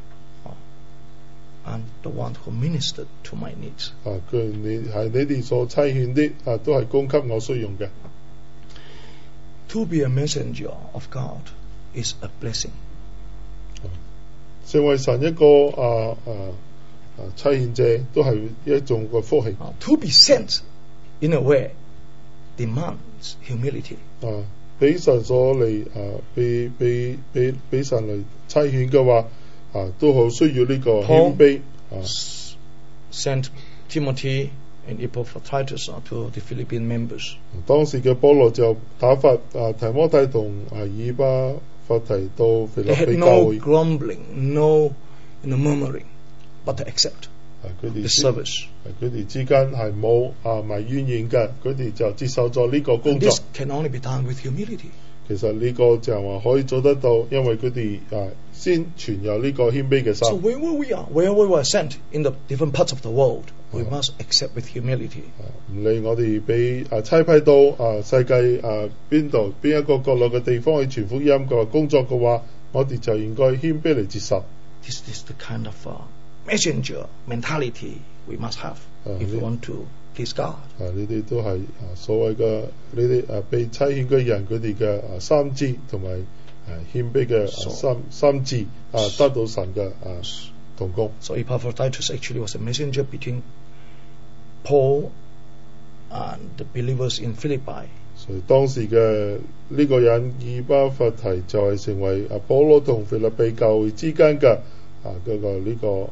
I'm the one who ministered to my needs. 你哋所差遣的都係供給我需用嘅。 To be a messenger of God is a blessing. 成為神一個差遣者都係一種個福氣。 To be sent in a way demands humility. 俾神所嚟俾神嚟差遣嘅話都好需要呢個謙卑。 Sent Timothy and Epaphroditus to the Philippine members. 當時嘅保羅就打發提摩太同以巴弗提到腓立比教會。 They had no grumbling, no murmuring, but to accept the service. 佢哋之間係冇埋怨言嘅，佢哋就接受咗呢個工作。 This can only be done with humility. 其實呢個就係話可以做得到，因為佢哋先存有呢個謙卑嘅心。 So wherever we were sent in the different parts of the world, we must accept with humility. 唔理我哋俾差派到世界邊一個角落嘅地方去傳福音嘅工作嘅話，我哋就應該謙卑嚟接受。 This is the kind of messenger mentality we must have if we want to please God. 呢啲都係所謂嘅呢啲被差遣嘅人，佢哋嘅三智同埋謙卑嘅三智得到神嘅同工。 So Epaphroditus actually was a messenger between Paul and the believers in Philippi. 所以當時嘅呢個人以巴弗提就係成為保羅同腓立比教會之間嘅嗰個呢個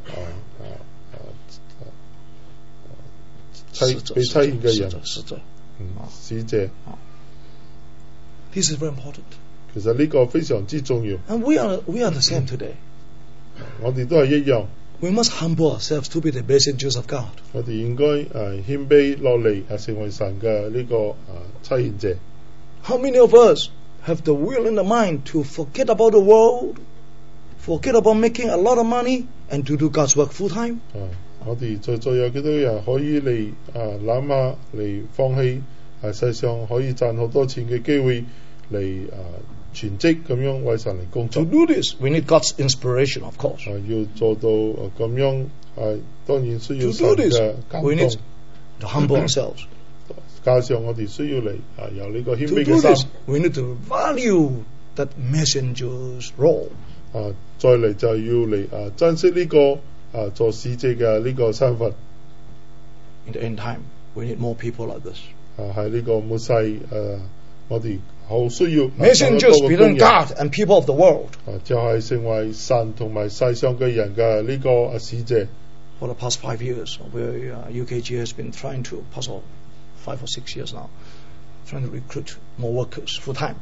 被差遣嘅人使者。 This is very important. 其實呢個非常之重要。 And we are the same today. 我哋都係一樣。 We must humble ourselves to be the messengers of God. 我哋應該謙卑落嚟，成為神嘅呢個差遣者。 How many of us have the will and the mind to forget about the world, forget about making a lot of money, and to do God's work full time? 我哋在座有幾多人可以嚟諗下嚟放棄世上可以賺好多錢嘅機會嚟全職咁樣為神嚟工作。 To do this, we need God's inspiration, of course. 要做到咁樣當然需要神嘅感動。 We need to humble ourselves. 加上我哋需要嚟有呢個謙卑嘅 To do this, 心。 we need to value that messenger's role. 再嚟就要嚟珍惜呢個做使者嘅呢個身份。 In the end time, we need more people like this. 喺呢個末世我哋好需要 messengers between God and people of the world. 就係成為神同埋世上嘅人嘅呢個使者。 For the past 5 years, where UKG has been trying to, past 5 or 6 years now, trying to recruit more workers full time.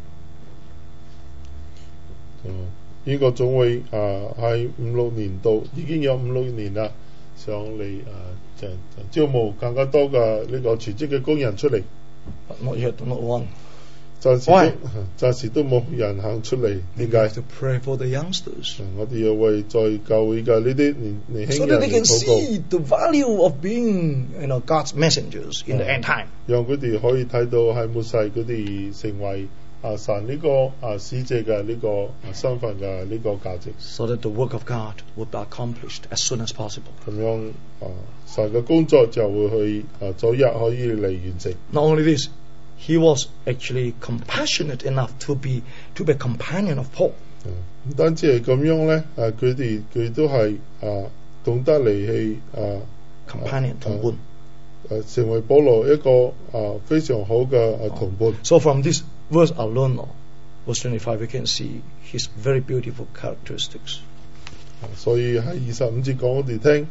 呢個總會喺5-6年度已經有5-6年啦，想嚟招募更加多嘅呢個全職嘅工人出嚟。 But not yet, not one. 暫時都冇人肯出嚟，點解？ We have to pray for the youngsters. 我哋要為在教會嘅呢啲年輕 So 人 that they can 禱告， see the value of being, God's messengers in the end time. 讓佢哋可以睇到喺末世佢哋成為神呢個使者嘅呢個身份嘅呢個價值。 So that the work of God will be accomplished as soon as possible. 咁樣神嘅工作就會去早日可以嚟完成。 Not only this, he was actually compassionate enough to be a companion of Paul. 唔單止係咁樣咧，佢都係懂得嚟去 companion 同伴。 成為保羅一個非常好嘅同伴。 So from this verse alone, verse 25, we can see his very beautiful characteristics. 所以喺25節講我哋聽，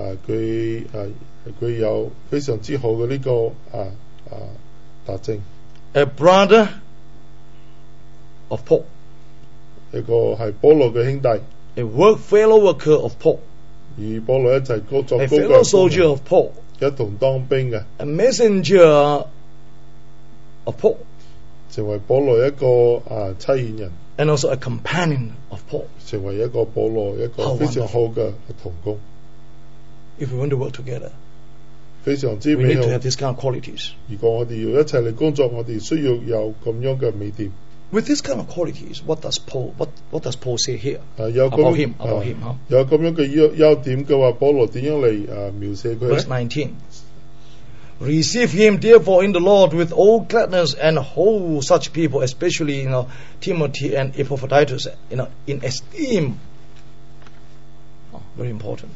佢有非常之好嘅呢個特徵。 A brother of Paul. 一個係保羅嘅兄弟。 A fellow worker of Paul. 與保羅一齊作工嘅。 A fellow soldier of Paul. 一同當兵嘅。 A messenger of Paul. 成為保羅一個差遣人。 And also a companion of Paul. 成為一個保羅一個非常好嘅同工。 If we want to work together, 非常之 we 美 need 好。 to have this kind of qualities. 如果我哋要一齊嚟工作，我哋需要有咁樣嘅美點。 With this kind of qualities, what does Paul say here 有 about him? About him, huh? 有咁樣嘅優點嘅話，保羅點樣嚟描寫佢 Verse 咧？ 19. Receive him therefore in the Lord with all gladness and hold such people, especially Timothy and Epaphroditus, in esteem. Very important.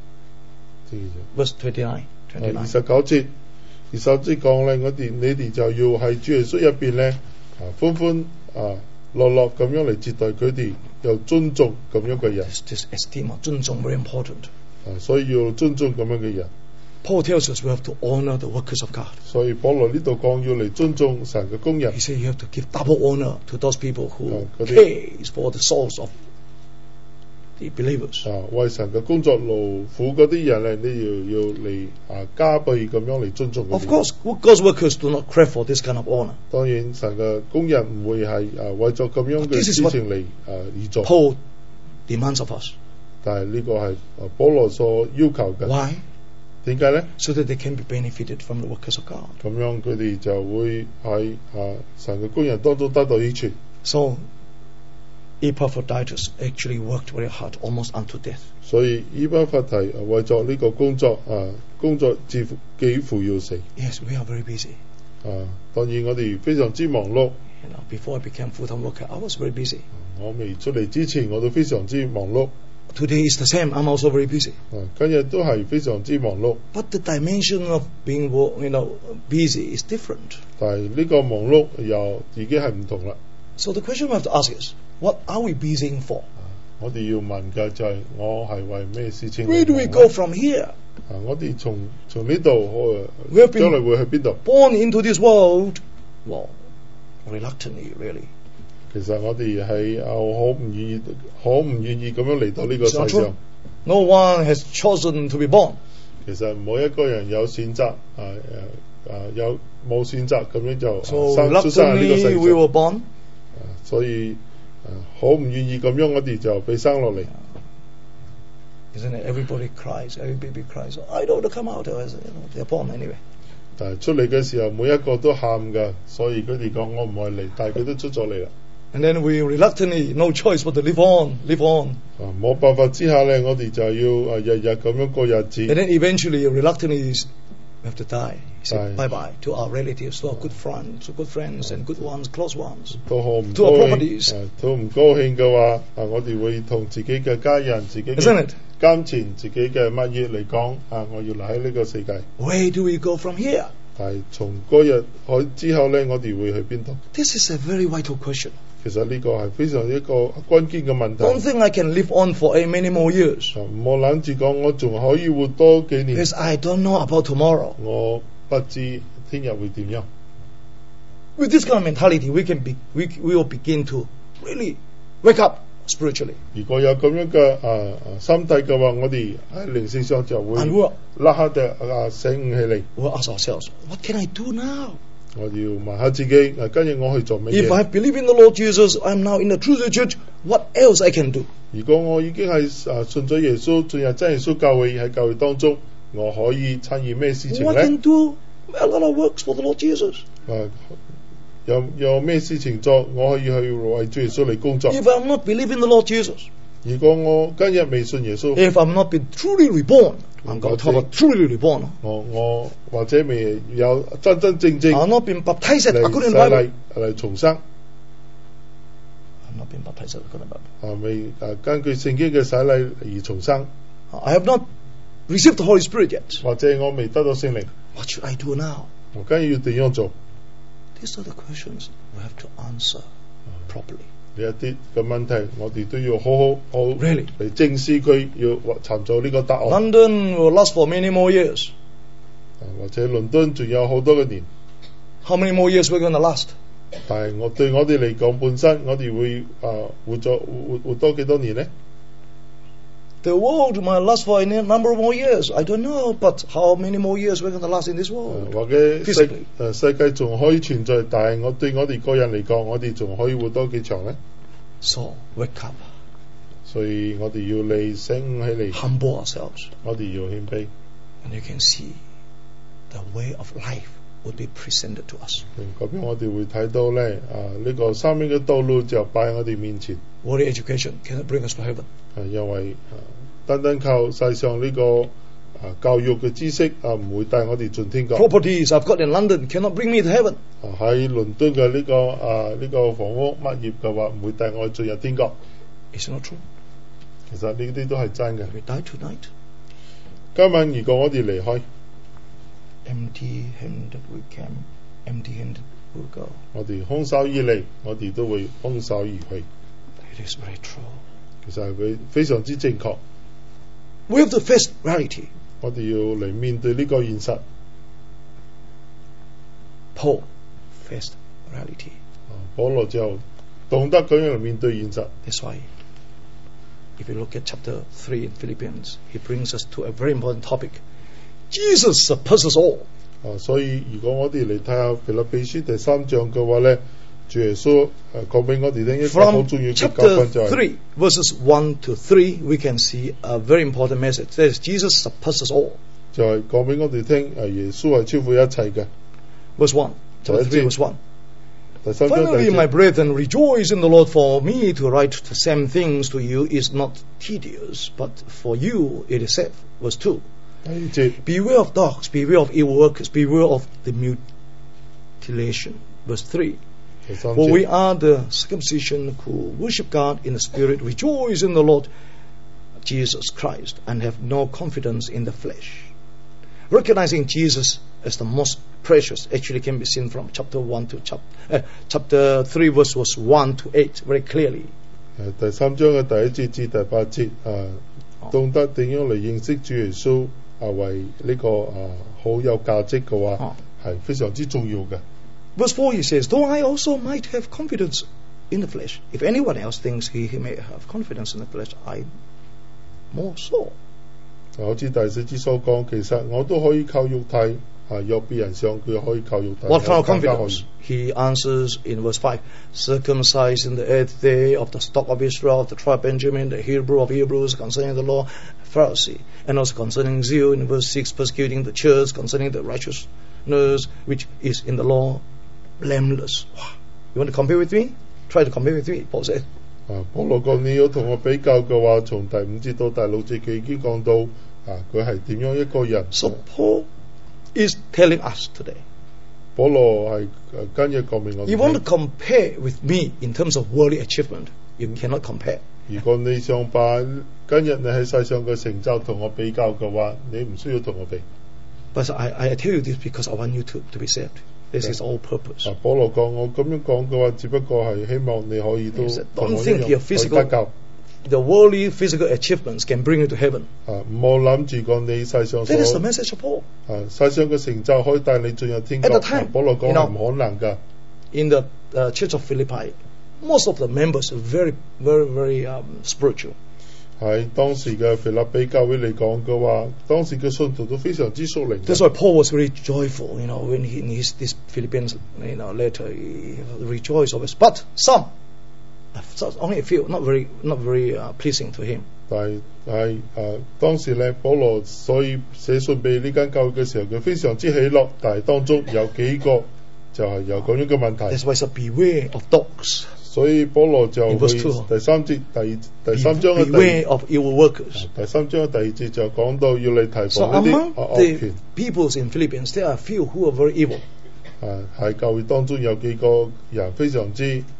Verse 29. 29節講咧，你哋就要喺主耶穌入邊咧，歡樂樂咁樣嚟接待佢哋，又尊重咁樣嘅人。 This esteem, 尊重 very important. 所以要尊重咁樣嘅人。 Paul tells us we have to honor the workers of God. 所以保羅呢度講要嚟尊重神嘅工人。 He said you have to give double honor to those people who 嗰啲 cares for the souls of the believers. 為神嘅工作勞苦嗰啲人咧，你要嚟加倍咁樣嚟尊重佢哋。 Of course, God's workers do not crave for this kind of honor. 當然，神嘅工人唔會係為咗咁樣嘅事情嚟而做。 Paul demands of us. 但係呢個係保羅所要求嘅。 Why? 點解咧？ So that they can be benefited from the workers of God. 咁樣佢哋就會喺神嘅工人當中得到益處。 So Epaphroditus actually worked very hard, almost unto death. 所以以巴弗提為咗呢個工作幾乎要死。 Yes, we are very busy. 當然我哋非常之忙碌。 Before I became full-time worker, I was very busy. 我未出嚟之前，我都非常之忙碌。 Today is the same. I'm also very busy. 今日都係非常之忙碌。 But the dimension of being, busy is different. 但係呢個忙碌又已經係唔同啦。 So the question we have to ask is, what are we busy for? 我哋要問嘅就係我係為咩事情？ Where do we go from here? 我哋從呢度， We have 將來 been 會去邊度？ born into this world. Well, reluctantly, really. 其實我哋係好唔願意咁樣嚟到呢個世上。 No one has chosen to be born. 其實冇一個人有選擇，有冇選擇咁樣就 So 出生喺呢個世 reluctantly we 上。 were born. 所以好唔願意咁樣，我哋就被生落嚟。 Isn't it? Everybody cries. Every baby cries. I don't want to come out. They're born anyway. 但係出嚟嘅時候，每一個都喊㗎，所以佢哋講我唔愛嚟，但係佢都出咗嚟啦。 And then we reluctantly, no choice but to live on. 冇辦法之下咧，我哋就要日日咁樣過日子。 And then eventually, reluctantly, we have to die. Say Die. bye-bye to our relatives, to our good friends and good ones, close ones. 都好唔 To 高 our 興 properties.， 都唔高興嘅話，我哋會同自己嘅家人、自己 Isn't 嘅 it? 金錢、自己嘅乜嘢嚟講，我要留喺呢個世界。 Where do we go from here? 但係從嗰日之後咧，我哋會去邊度？ This is a very vital question. 其實呢個係非常一個關鍵嘅問題。 Don't think I can live on for many more years. 唔好諗住講我仲可以活多幾年。 Because I don't know about tomorrow. 我不知聽日會點樣。 With this kind of mentality, we will begin to really wake up spiritually. 如果有咁樣嘅心態嘅話，我哋喺靈性上就會 And we'll 立刻就醒起嚟。 ask ourselves, what can I do now? 我哋要問下自己，今日我去做乜 If 嘢？ I believe in the Lord Jesus, I'm now in the true church, what else I can do? 如果我已經係信咗耶穌，進入真耶穌教會喺教會當中，我可以參與咩事情 I 咧？ can do a lot of works for the Lord Jesus. 有咩事情做？我可以去為主耶穌嚟工作。 If I'm not believing the Lord Jesus, 如果我今日未信耶穌， if I'm not been truly reborn, I'm going to talk about truly reborn. 我或者未有真真正正 I'm not been baptized 嚟 according 洗 to the Bible. 禮嚟重生， not been baptized with the Holy Spirit. 未根據聖經嘅洗禮而重生， I have not received the Holy Spirit yet. 或者我未得到聖靈， What should I do now? 我梗係要點樣做？ These are the questions we have to answer properly. 呢一啲嘅問題，我哋都要好 Really? 嚟正視佢，要尋找呢個答案。 London will last for many more years. 或者倫敦仲有好多嘅年， How many more years we're going to last? 但係對我哋嚟講，本身我哋會活多幾多年呢？ The world might last for a number of more years. I don't know, but how many more years we're going to last in this world? 或者 Physically. 世界仲可以存在，但係對我哋個人嚟講，我哋仲可以活多幾長呢？ So wake up, 所以我哋要嚟醒起嚟， humble ourselves, 我哋要謙卑。 and you can see the way of life would be presented to us. 咁樣我哋會睇到咧，呢個生命嘅道路就擺喺我哋面前。 Worldly education cannot bring us to heaven. 因為單單靠世上呢個教育嘅知識唔會帶我哋進天國。 Properties I've got in London cannot bring me to heaven. 喺倫敦嘅呢個房屋物業嘅話，唔會帶我進入天國。 It's not true. 其實呢啲都係真嘅。 We die tonight. 今晚如果我哋離開， Empty-handed we came, empty-handed we'll go. 我哋空手而嚟，我哋都會空手而去。 It is very true. 其實係佢非常之正確。 We have to face reality. 我哋要嚟面對呢個現實。 Paul faced reality. 保羅就懂得咁樣嚟面對現實。 That's why, if you look at chapter 3 in Philippians, he brings us to a very important topic. Jesus surpasses all. 所以如果我哋嚟睇下腓立比書第3章嘅話咧，主耶穌講俾我哋聽一個好 From 重要嘅教 chapter 訓就係、 3, verses 1 to 3, we can see a very important message. That is, Jesus surpasses all. 就係講俾我哋聽，耶穌係超乎一切嘅。 Verse 1, chapter 3, verse 1. 第3章第 Finally, 1 my 節， brethren, rejoice in the Lord. For me to write the same things to you is not tedious, but for you it is safe. Verse 2. 第2節， Beware of dogs, beware of evil workers, beware of the mutilation. Verse 3. 第3 For we 節， are the circumcision who worship God in the Spirit, rejoice in the Lord Jesus Christ, and have no confidence in the flesh. Recognizing Jesus as the most precious actually can be seen from chapter 1 to chapter 3, verses 1 to 8, very clearly. 第3章嘅第1節至第8節，懂得點樣嚟認識主耶穌為呢個好有價值嘅話，係非常之重要嘅。 Verse 4 he says, though I also might have confidence in the flesh, if anyone else thinks he may have confidence in the flesh, I more so. 好似第4節所講，其實我都可以靠肉體，有別人想佢可以靠肉體。 What kind of 更加可以 confidence? He answers in verse 5, circumcised in the 8th day of the stock of Israel, of the tribe of Benjamin, the Hebrew of Hebrews, concerning the law, Pharisee, and also concerning zeal in verse 6, persecuting the church, concerning the righteousness which is in the law, blameless. Wow. You want to compare with me? Try to compare with me, Paul said. 保羅講你要同我比較嘅話，從第5節到第6節，佢已經講到佢係點樣一個人。 So Paul is telling us today, 保羅係今日講明我哋 you want to 聽， compare with me in terms of worldly achievement, you cannot compare. 如果你想把今日你喺世上嘅成就同我比較嘅話，你唔需要同我比。 But I tell you this because I want you to be saved. This is all purpose. 保羅講我咁樣講嘅話，只不過係希望你可以都 He said, 同 don't 我一 think 樣 your 可以 physical 得救。 The worldly physical achievements can bring you to heaven. 唔好諗住講你世上 That is the 所 message of Paul. 世上嘅成就可以帶你進入天國。 At the time, 保羅講 you 係 know, 唔可能㗎。 In the church of Philippi, most of the members are very, very, very spiritual. 喺當時嘅腓立比教會嚟講嘅話，當時嘅信徒都非常之屬靈嘅。 That's why Paul was very joyful, when he in this Philippians, letter, he rejoiced always. But some, only a few, not very pleasing to him. 但係當時咧，保羅所以寫信俾呢間教會嘅時候，佢非常之喜樂，但係當中有幾個就係有咁樣嘅問題。 That's why it's a beware of dogs. 所以保羅就 In verse 去 2, 第三節第3章嘅 Beware of evil workers. 第3章嘅第2節就講到要你提 So 防呢 among 啲惡 the 權。 peoples in Philippines, there are a few who are very evil. 喺教會當中有幾個人非常之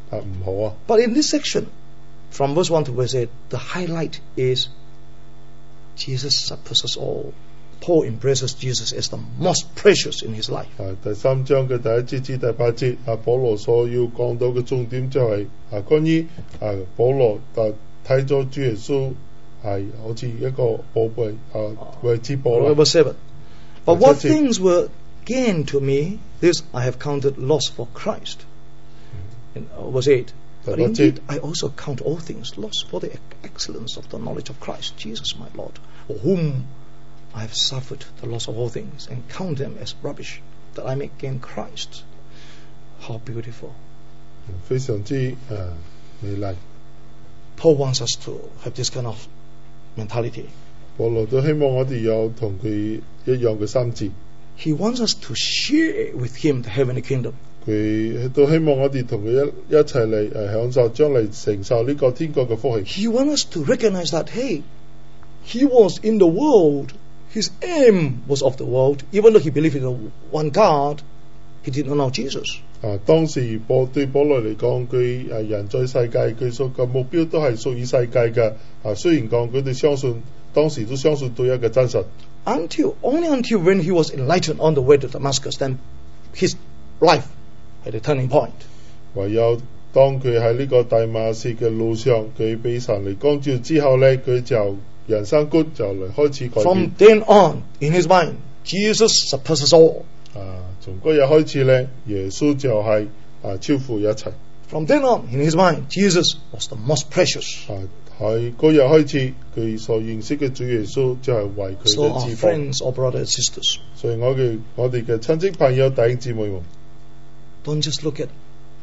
唔好啊。 But in this section, from verse 1 to verse 8, the highlight is Jesus surpasses all. Paul embraces Jesus as the most precious in his life. 第3章嘅第1節至第8節，保羅所要講到嘅重點就係關於保羅睇咗主耶穌係好似一個寶貝為之寶啦。 Verse 7. But what things were gain to me, this I have counted loss for Christ. In verse 8. But indeed I also count all things loss for the excellence of the knowledge of Christ Jesus my Lord, for whom I have suffered the loss of all things and count them as rubbish, that I may gain Christ. How beautiful. 非常之美麗。 Paul wants us to have this kind of mentality. 保羅都希望我哋有同佢一樣嘅心志。 He wants us to share with him the heavenly kingdom. 佢都希望我哋同佢一齊嚟享受將來承受呢個天國嘅福氣。 He wants us to recognize that, hey, he was in the world. His aim was of the world. Even though he believed in the one God, he did not know Jesus. 當時對保羅嚟講，佢人在世界，佢所嘅目標都係屬於世界嘅。雖然講佢哋相信，當時都相信對一個真實。 Only until when he was enlightened on the way to Damascus, then his life had a turning point. 唯有當佢喺呢個大馬士嘅路上，佢俾神嚟光照之後呢，佢就人生觀就嚟開始改變。 From then on, in his mind, Jesus surpasses all. 從嗰日開始呢，耶穌就係超乎一切。 From then on, in his mind, Jesus was the most precious. 喺嗰日開始，佢所認識嘅主耶穌就係為佢 So 嘅 our 至寶。 friends, our brothers and sisters, 所以我哋嘅親戚朋友弟兄姊妹們， don't just look at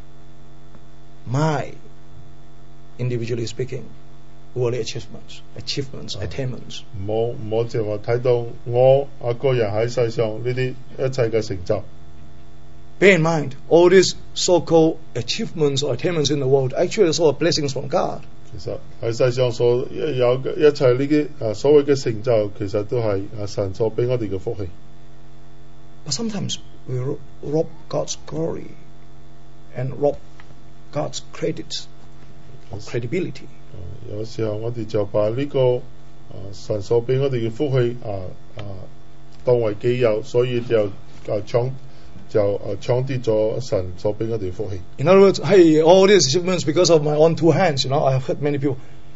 my, individually speaking, worldly achievements, attainments. 唔好淨係睇到我個人喺世上呢啲一切嘅成就。 Bear in mind, all these so-called achievements or attainments in the world actually are all blessings from God. 其實喺世上所有嘅一切呢啲所謂嘅成就，其實都係神所俾我哋嘅福氣。 But sometimes we rob God's glory and rob God's credit or credibility. 有時候我哋就把呢個神所俾我哋嘅福氣當為己有，所以就搶奪咗神所俾我哋嘅福氣。 In other words, hey, all these achievements because of my own two hands. I have heard many people.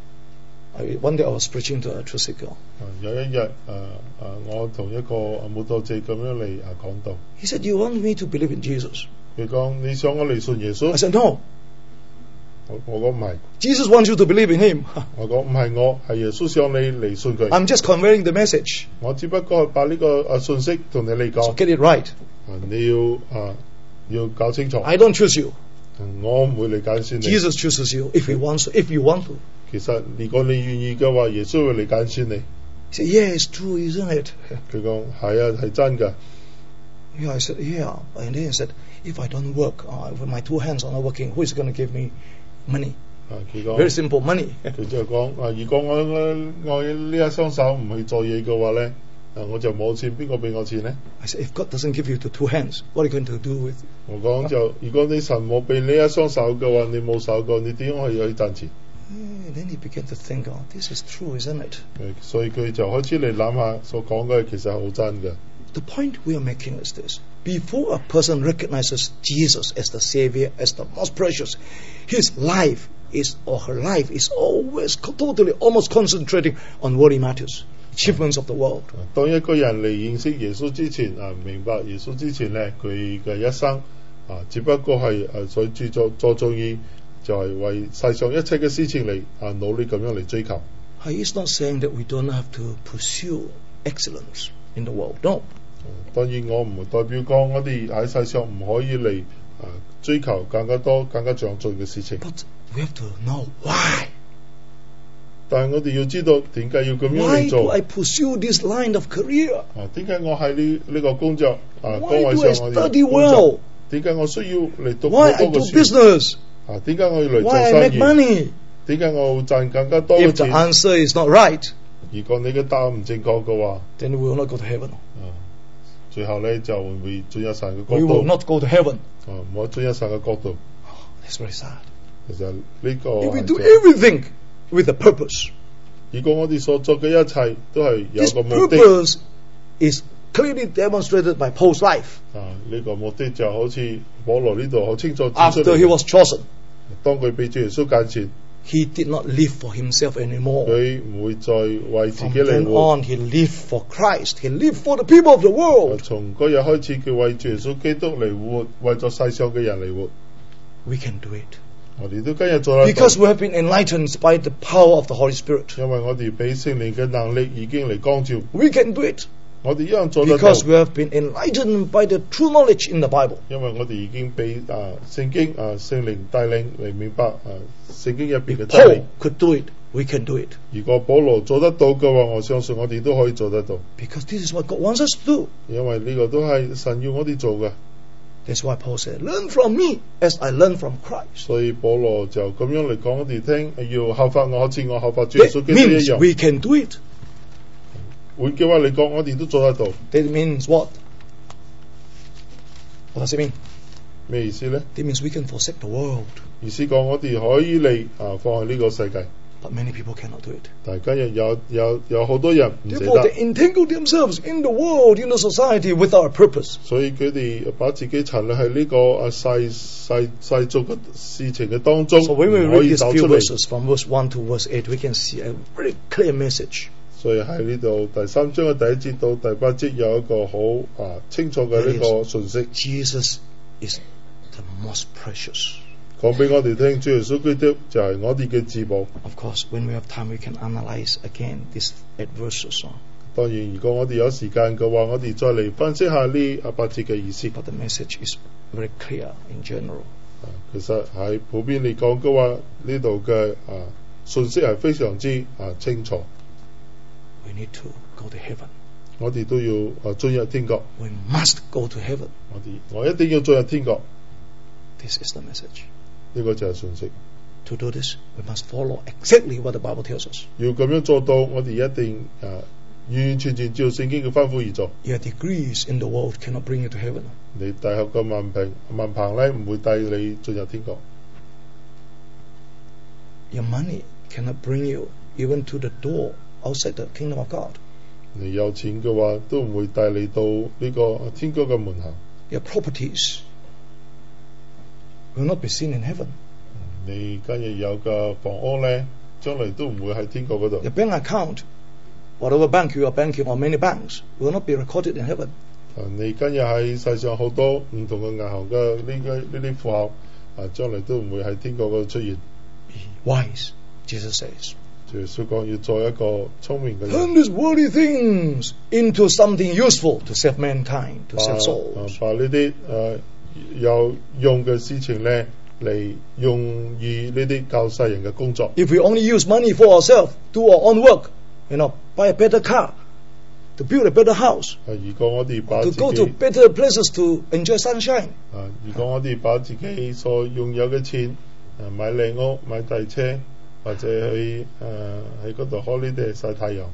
One day I was preaching to a truth seeker. 有一日我同一個慕道者咁樣嚟講道。 He said, "You want me to believe in Jesus?" 佢講你想我嚟信耶穌？ I said, "No." 我講唔係。 Jesus wants you to believe in Him. 我講唔係我，係耶穌想你嚟信佢。 I'm just conveying the message. 我只不過把呢個信息同你嚟講。 So get it right. 你要搞清楚。 I don't choose you. 我唔會嚟揀選你。 Jesus chooses you if He wants to. If you want to. 其實如果你願意嘅話，耶穌會嚟揀選你。 He said, "Yeah, it's true, isn't it?" 佢講係啊，係真㗎。 Yeah, I said, "Yeah." And then he said, "If I don't work, if my two hands are not working, who is going to give me money?" 佢講 Very simple, money. 佢就講如果我呢一雙手唔去做嘢嘅話咧，我就冇錢，邊個俾我錢咧？ I said, "If God doesn't give you the two hands, what are you going to do with?" 我講就如果你神冇俾呢一雙手嘅話，你冇手嘅，你點可以去賺錢？ Then he began to think, "Oh, this is true, isn't it?" 所以佢就開始嚟諗下所講嘅其實係好真嘅。 The point we are making is this: before a person recognizes Jesus as the Savior, as the most precious, his life is or her life is always totally, almost concentrating on worldly matters, achievements of the world. 當一個人嚟認識耶穌之前明白耶穌之前咧，佢嘅一生只不過係所着重於就係為世上一切嘅事情嚟努力咁樣嚟追求。 He is not saying that we don't have to pursue excellence in the world. No. 當然我唔代表講我哋喺世上唔可以嚟追求更加多、更加詳盡嘅事情。 But we have to know why. 但係我哋要知道點解要咁樣 Why 嚟 do 做。 I pursue this line of career? 點解我喺呢個工作崗 Why 位 do I 上我哋 study 工作 well? 點解我需要嚟讀 Why 好 I 多 do 嘅書？ business? 點解我要嚟做 Why I 生 make 意？ money? 點解我會賺更加多嘅 If the 錢？ answer is not right, 如果你嘅答案唔正確嘅話， then we will not go to heaven. 最後咧就會進入神嘅 We 國 will 度， not go to heaven. 唔好進入神嘅國度。 That's very sad. 其實呢個 If we 係 do everything with a purpose, 如果我哋所做嘅一切都係有 this 個目的 purpose is clearly demonstrated by Paul's life 呢個目的就好似保羅呢度好清楚指出 after he 嚟， was chosen. 當佢被主耶穌揀選， He did not live for himself anymore. 佢唔會再為自 From 己嚟 then 活。 on, he lived for Christ. He lived for the people of the world. 從嗰日開始，佢為主耶穌基督嚟活，為咗世上嘅人嚟活。 We can do it 我哋都今日做得到， because we have been enlightened by the power of the Holy Spirit. 因為我哋俾聖靈嘅能力已經嚟光照， We can do it 我哋一樣做得到， because we have been enlightened by the true knowledge in the Bible. 因為我哋已經俾聖經聖靈帶領嚟明白聖經入邊嘅 If 真理。 Paul could do it, we can do it 如果保羅做得到嘅話，我相信我哋都可以做得到， because this is what God wants us to do. 因為呢個都係神要我哋做嘅。 That's why Paul said, "Learn from me as I learn from Christ." 所以保羅就咁樣嚟講我哋聽，要效法我，好似我效法主耶 That 穌基督一 means 樣。 we can do it. 換句話嚟講，我哋都做得到。 That means what? What does it mean? 咩意思呢？ That means we can forsake the world. 意思講我哋可以嚟放棄呢個世界， But many people cannot do it. 但係今日有好多人唔捨 Therefore, 得， they entangle themselves in the world, in the society, without a purpose. 所以佢哋把自己沉落喺呢個世俗嘅事情嘅當中， So when we 唔可 read 以 these 走 few 出嚟。 verses from verse 1 to verse 8, we can see a very clear message. 所以喺呢度第3章嘅第1節到第8節有一個好清楚嘅呢個信息， Jesus is the most precious. 講俾我哋聽，主耶穌基督就係我哋嘅至寶。 Of course, when we have time, we can analyze again these 8 verses. 當然，如果我哋有時間嘅話，我哋再嚟分析下呢8節嘅意思。 But the message is very clear in general. 其實喺普遍嚟講嘅話，呢度嘅信息係非常之清楚。 We need to go to heaven. 我哋都要進入天國， We must go to heaven. 我一定要進入天國， This is the message. 呢個就係信息。 To do this, we must follow exactly what the Bible tells us. 要咁樣做到，我哋一定完完全全照聖經嘅吩咐而做。 Your degrees in the world cannot bring you to heaven. 你大學嘅文憑咧，唔會帶你進入天國。 Your money cannot bring you even to the door outside the kingdom of God. 你有錢嘅話，都唔會帶你到呢個天國嘅門口。 Your properties will not be seen in heaven. 你今日有嘅房屋咧，將來都唔會喺天國嗰度。 Your bank account, whatever bank you are banking or many banks, will not be recorded in heaven. 你今日喺世上好多唔同嘅銀行嘅呢啲戶口，將來都唔會喺天國嗰度出現。 Be wise, Jesus says. 耶穌講要做一個聰明嘅人， Turn these worldly things into something useful to save mankind, to save souls. 把呢啲有用嘅事情咧嚟用於呢啲救世人嘅工作。 If we only use money for ourselves, do our own work, buy a better car, to build a better house, 如果我哋把 to 自 go to 己 better places to enjoy sunshine, 如果我哋把自己所擁有嘅錢買靚屋、買大車，或者去喺嗰度 holiday 曬太陽。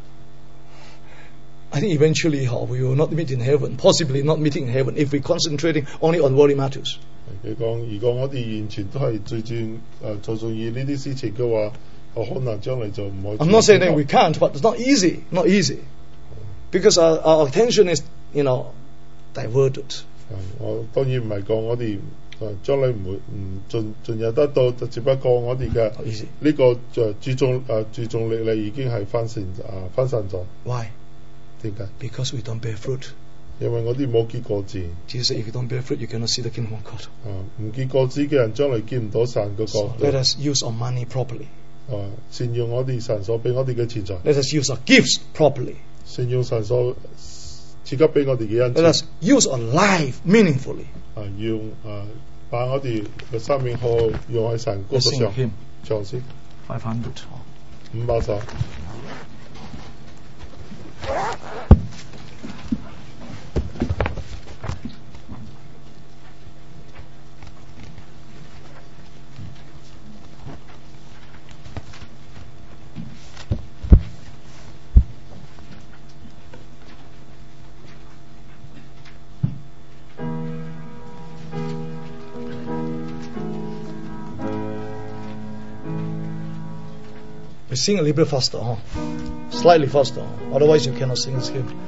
I think eventually we will not meet in heaven, possibly not meeting in heaven, if we're concentrating only on worldly matters. 佢講，如果我哋完全都係最重意呢啲事情嘅話，我可能將來就唔可以。 I'm not saying that we can't, but it's not easy, not easy. Because our attention is, diverted. 我當然唔係講我哋將來唔進入得到，就只不過我哋嘅呢個注重力咧已經係分散咗。 Why? 點解？ Because we don't bear fruit. 因為我哋冇結果子。 Jesus said, if you don't bear fruit, you cannot see the kingdom of God. 唔結果子嘅人將來見唔到神嗰 So 個。 let us use our money properly. 善用我哋神所俾我哋嘅錢財。 Let us use our gifts properly. 善用神所賜給俾我哋嘅恩 Let 賜。 us use our life meaningfully. 用把我哋嘅生命好用喺神工 Let's 作 sing 上 hymn 唱先。 500. 500首。 sing a little bit faster, slightly faster. Otherwise, you cannot sing this hymn.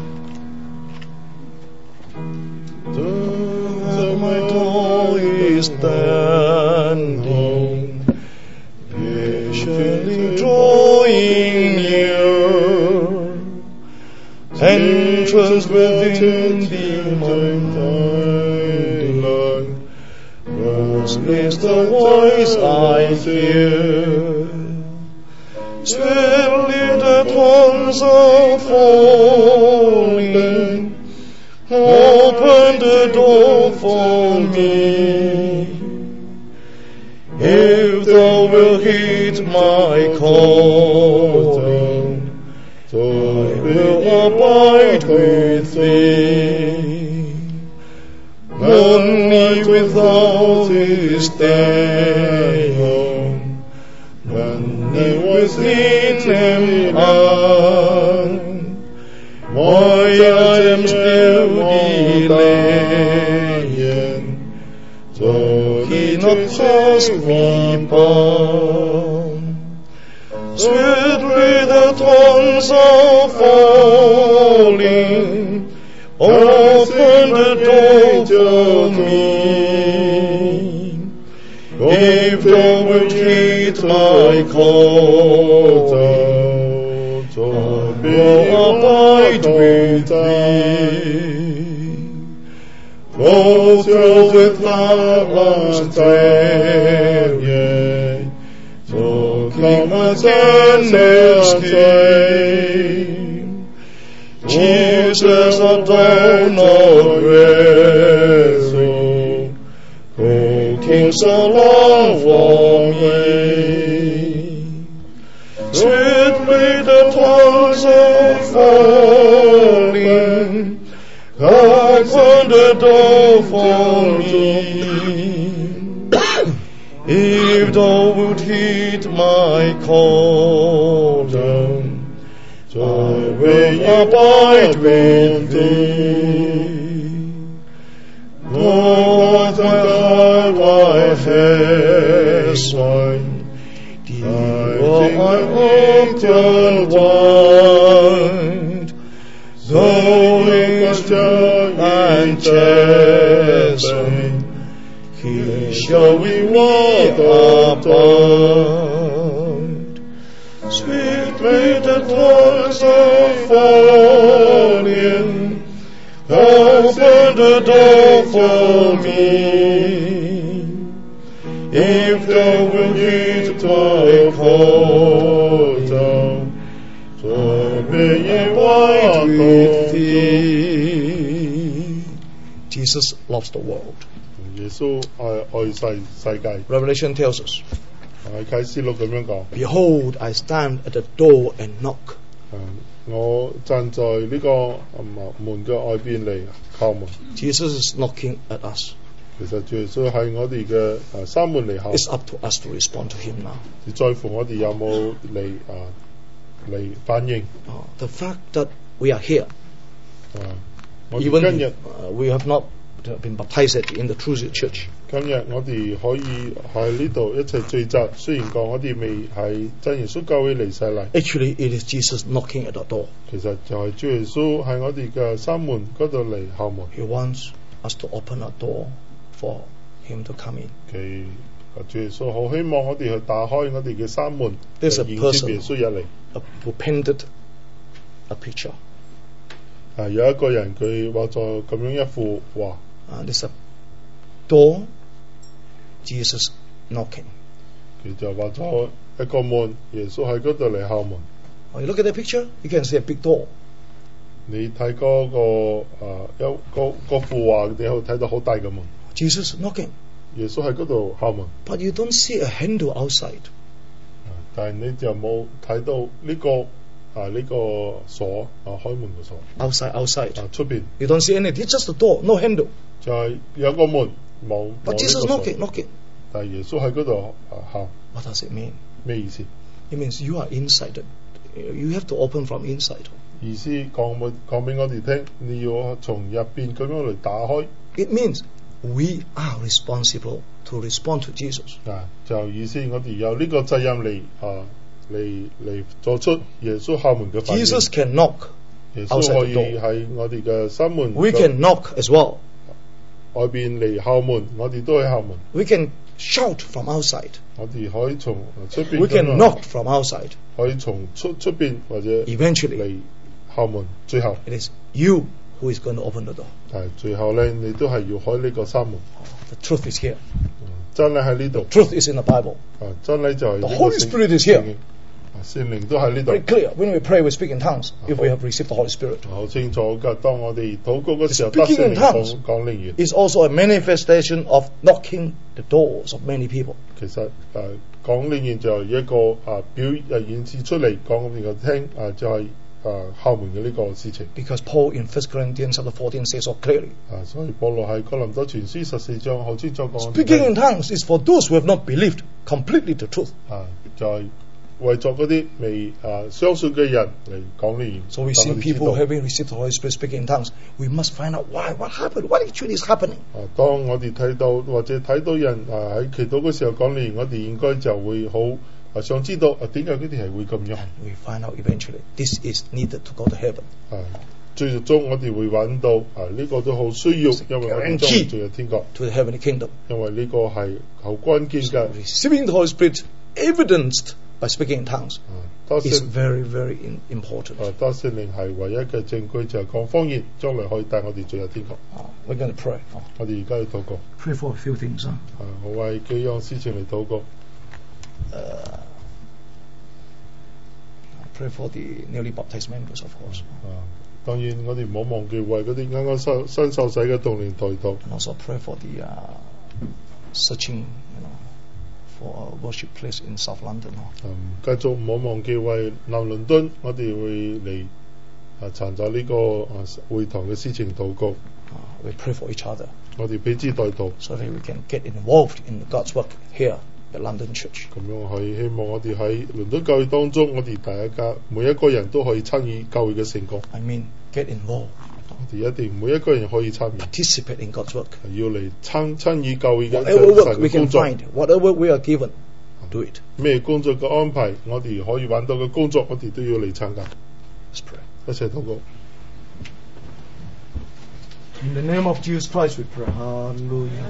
At my door is standing, patiently drawing near. Entrance within thee, my delight. Yours is the voice I hear. Swiftly the thorns are falling. Open the door for me. If thou wilt heed my calling, I will abide with thee. Lonely without his staying, lonely within him why I am still delaying, though he not cast me bound. Sweetly the thorns are falling, open the door for me. If thou wilt heed my call, I will abide with thee. Go through the flowers trail, yea, so come again next day. Jesus, the dawn of grace, O King, so long for me. Sweetly the thorns are falling, open the door for me. If thou wilt heed my call, I will abide with thee. Lord, my heart I has wine, I open wide, though it's and chasm, he shall with me abide. Sweetly the thorns are falling, open the door for me. If thou wilt heed my call, so may I abide with thee. Jesus loves the world. 耶穌愛世界。 Revelation tells us, 啟示錄咁樣講。 Behold, I stand at the door and knock. 我站在呢個門嘅外邊嚟敲門。 Jesus is knocking at us. 其實主耶穌喺我哋嘅閂門嚟敲。 It's up to us to respond to Him now. 在乎我哋有冇嚟反應。 The fact that we are here, 我哋 even 今日 we have not been baptized in the true church. 今日我哋可以喺呢度一齊聚集，雖然講我哋未喺真耶穌教會嚟洗禮。 Actually, it is Jesus knocking at the door. 其實就係主耶穌喺我哋嘅閂門嗰度嚟敲門。 He wants us to open a door for Him to come in. 主耶穌好希望我哋去打開我哋嘅閂門， There's a 迎接 person 耶穌入嚟。 who painted a picture. 有一個人佢畫咗咁樣一幅畫。 There's a door, Jesus knocking. 佢就畫咗一個門，耶穌喺嗰度嚟敲門。 When you look at the picture, you can see a big door. 你睇嗰個幅畫，你可以睇到好大嘅門。 Jesus knocking. 耶穌喺嗰度敲門。 But you don't see a handle outside. 但係你就冇睇到呢個鎖開門嘅鎖。 Outside. 出邊。 You don't see anything. It's just a door, no handle. 就係有個門冇。 But Jesus knocking. 但係耶穌喺嗰度敲。 What does it mean? 咩意思？ It means you are inside. You have to open from inside. 意思講俾我哋聽，你要從入邊咁樣嚟打開。 It means we are responsible to respond to Jesus. 就意思我哋有呢個責任嚟嚟作出耶穌敲門嘅反應。 Jesus can knock 耶穌 outside 可 the 以 door. 喺我哋嘅心門 We can knock as well. 外邊嚟敲門，我哋都可以敲門。 We can shout from outside. 我哋可以從出邊 We can 咁樣 knock from outside. 可以從出邊或者 Eventually, 嚟敲門。最後 it is you who is going to open the door. 係最後咧，你都係要開呢個山門。 The truth is here. 真理喺呢度， Truth is in the Bible. 真理就係 The 呢個 Holy Spirit is here. 聖靈都喺呢度。 Very clear. When we pray, we speak in tongues. If we have received the Holy Spirit, 好清楚㗎。當我哋禱告嗰時候，得 Speaking 聖 in 靈 tongues 講靈言。 is also a manifestation of knocking the doors of many people. 其實講靈言就係一個顯示出嚟講俾我聽就係敲門嘅呢個事情。 Because Paul in 1 Corinthians chapter 14 says so clearly. 所以保羅喺哥林多前書14章好清楚講。 Speaking in tongues is for those who have not believed completely the truth. 就係為咗嗰啲未相信嘅人嚟講靈言。 So we see people having received the Holy Spirit speaking in tongues. We must find out why, what happened, what actually is happening. 當我哋睇到或者睇到人喺祈禱嘅時候講靈言，我哋應該就會好想知道點解佢哋係會咁樣。 And we find out eventually this is needed to go to heaven. 最終我哋會揾到呢個都好需要，因為我哋將會進入天國。 To the heavenly kingdom. 因為呢個係好關鍵嘅。 Receiving the Holy Spirit evidenced by speaking in tongues 當 is very, very important. 當聖靈係唯一嘅證據，就係講方言，將來可以帶我哋進入天國。 We're going to pray. 我哋而家要禱告。 Pray for a few things. 我為幾樣事情嚟禱告。 Pray for the newly baptized members, of course. 當然我哋唔好忘記為嗰啲啱啱新受洗嘅童年禱禱。 And also pray for the searching, for a worship place in South London. 繼續唔好忘記為南倫敦，我哋會嚟尋找呢個會堂嘅事情禱告。 We pray for each other 我哋彼此代禱， so that we can get involved in God's work here at London Church. 咁樣係希望我哋喺倫敦教會當中，我哋大家每一個人都可以參與教會嘅成功。 I mean, get involved, 我哋一定每一個人可以參與， participate in God's work. 要嚟參與教會嘅 Whatever work 神 we 嘅 can 工作。 find, whatever we are given, do it. 咩工作嘅安排，我哋可以揾到嘅工作，我哋都要嚟參加。 Let's pray. 一齊禱告。 In the name of Jesus Christ we pray. Hallelujah.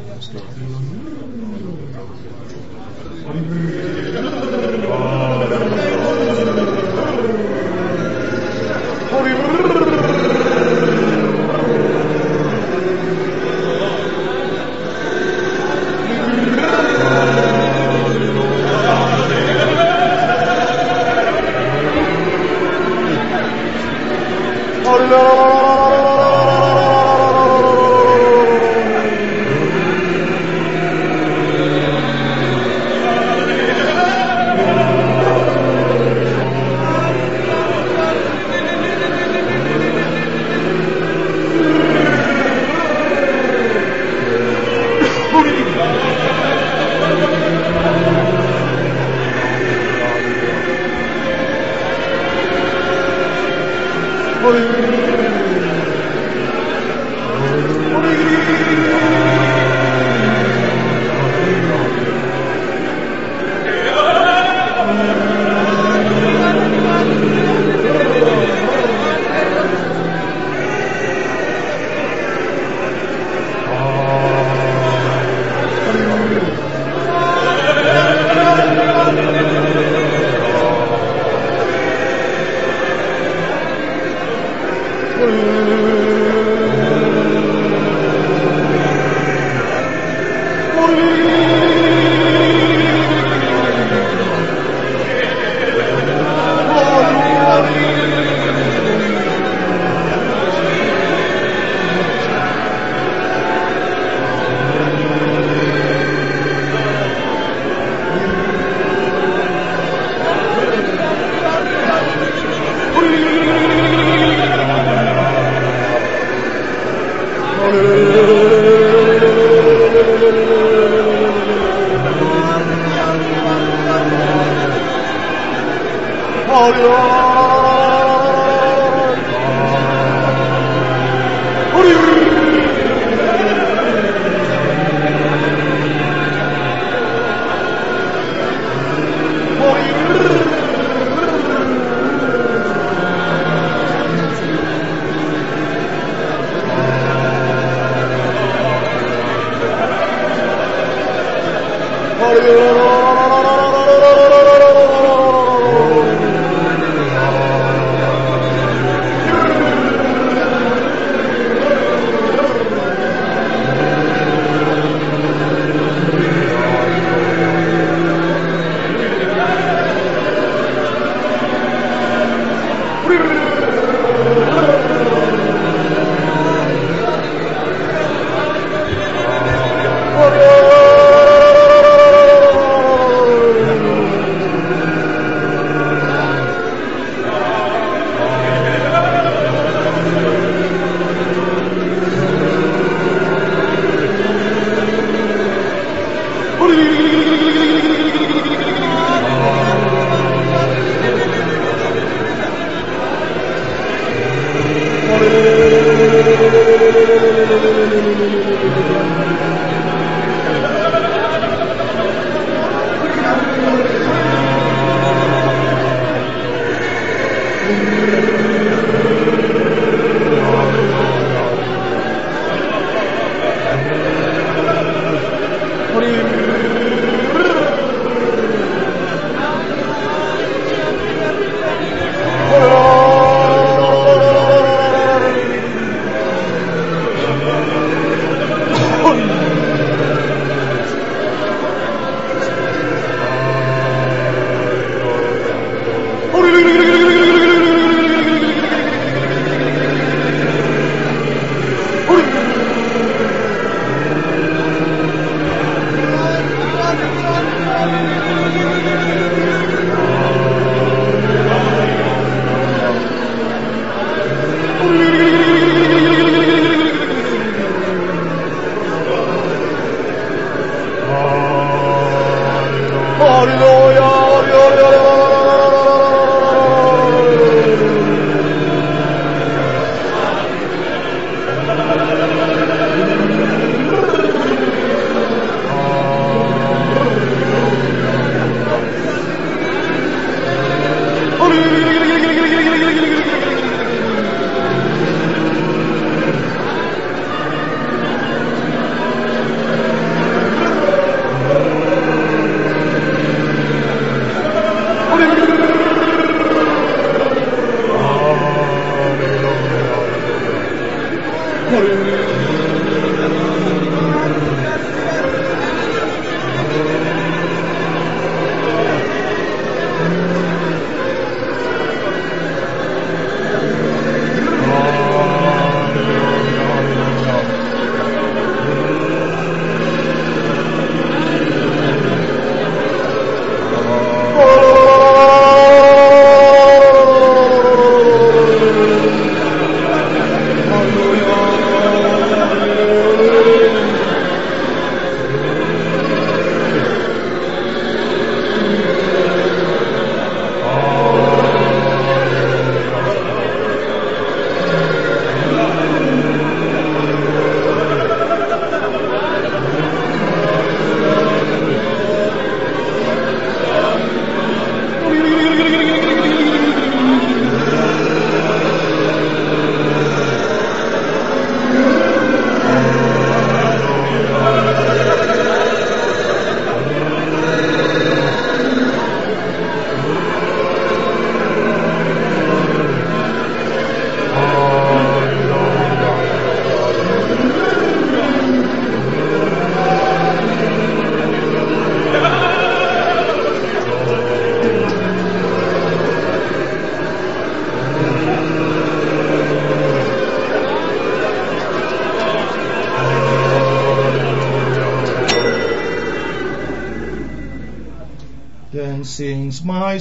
Sings my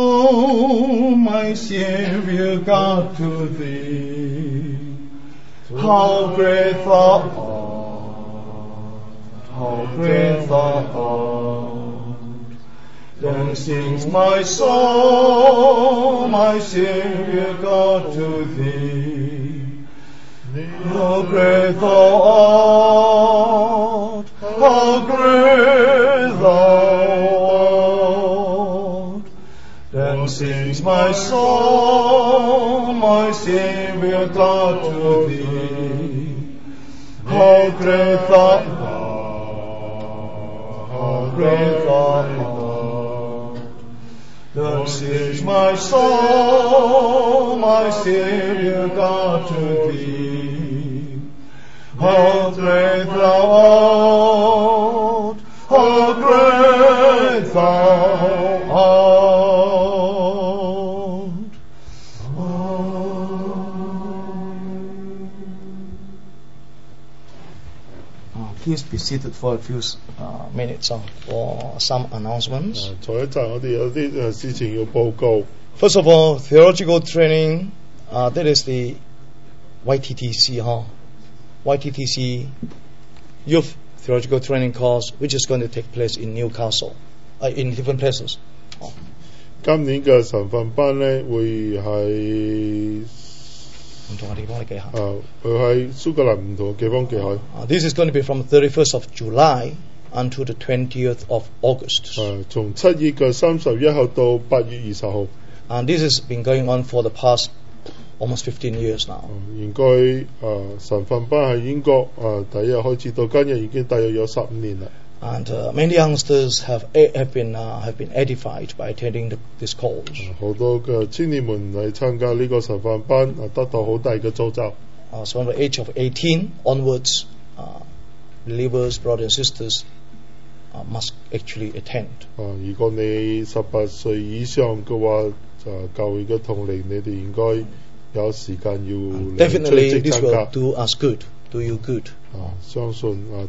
soul, my Savior God, to thee. How great thou art, how great thou art. Then sings my soul, my Savior God, to thee. How great thou art, how great thou art. Then sings my soul, my Savior God, to thee. How great thou art, how great thou art. Then sings my soul, my Savior God, to thee. How great thou art, how great thou art. Please be seated for a few minutes for some announcements. 坐一陣，我哋有啲事情要報告。 First of all, theological training, that is the YTTC, YTTC Youth Theological Training course, which is going to take place in Newcastle, in different places. 今年嘅神訓班咧會係唔同嘅地方嘅記下。 佢喺蘇格蘭唔同嘅地方記下。 This is going to be from 31st of July until the 20th of August. 從7月嘅31號到8月20號。 And this has been going on for the past almost 15 years now. 應該神訓班喺英國第一日開始到今日已經大約有15年啦。 And many youngsters have been edified by attending this course. 好多嘅青年們嚟參加呢個神訓班，得到好大嘅造就。 So from the age of 18 onwards, believers, brothers and sisters, must actually attend. 如果你18歲以上嘅話，教會嘅同齡，你哋應該有時間要嚟出席參加。 Definitely, this will do us good, do you good. 相信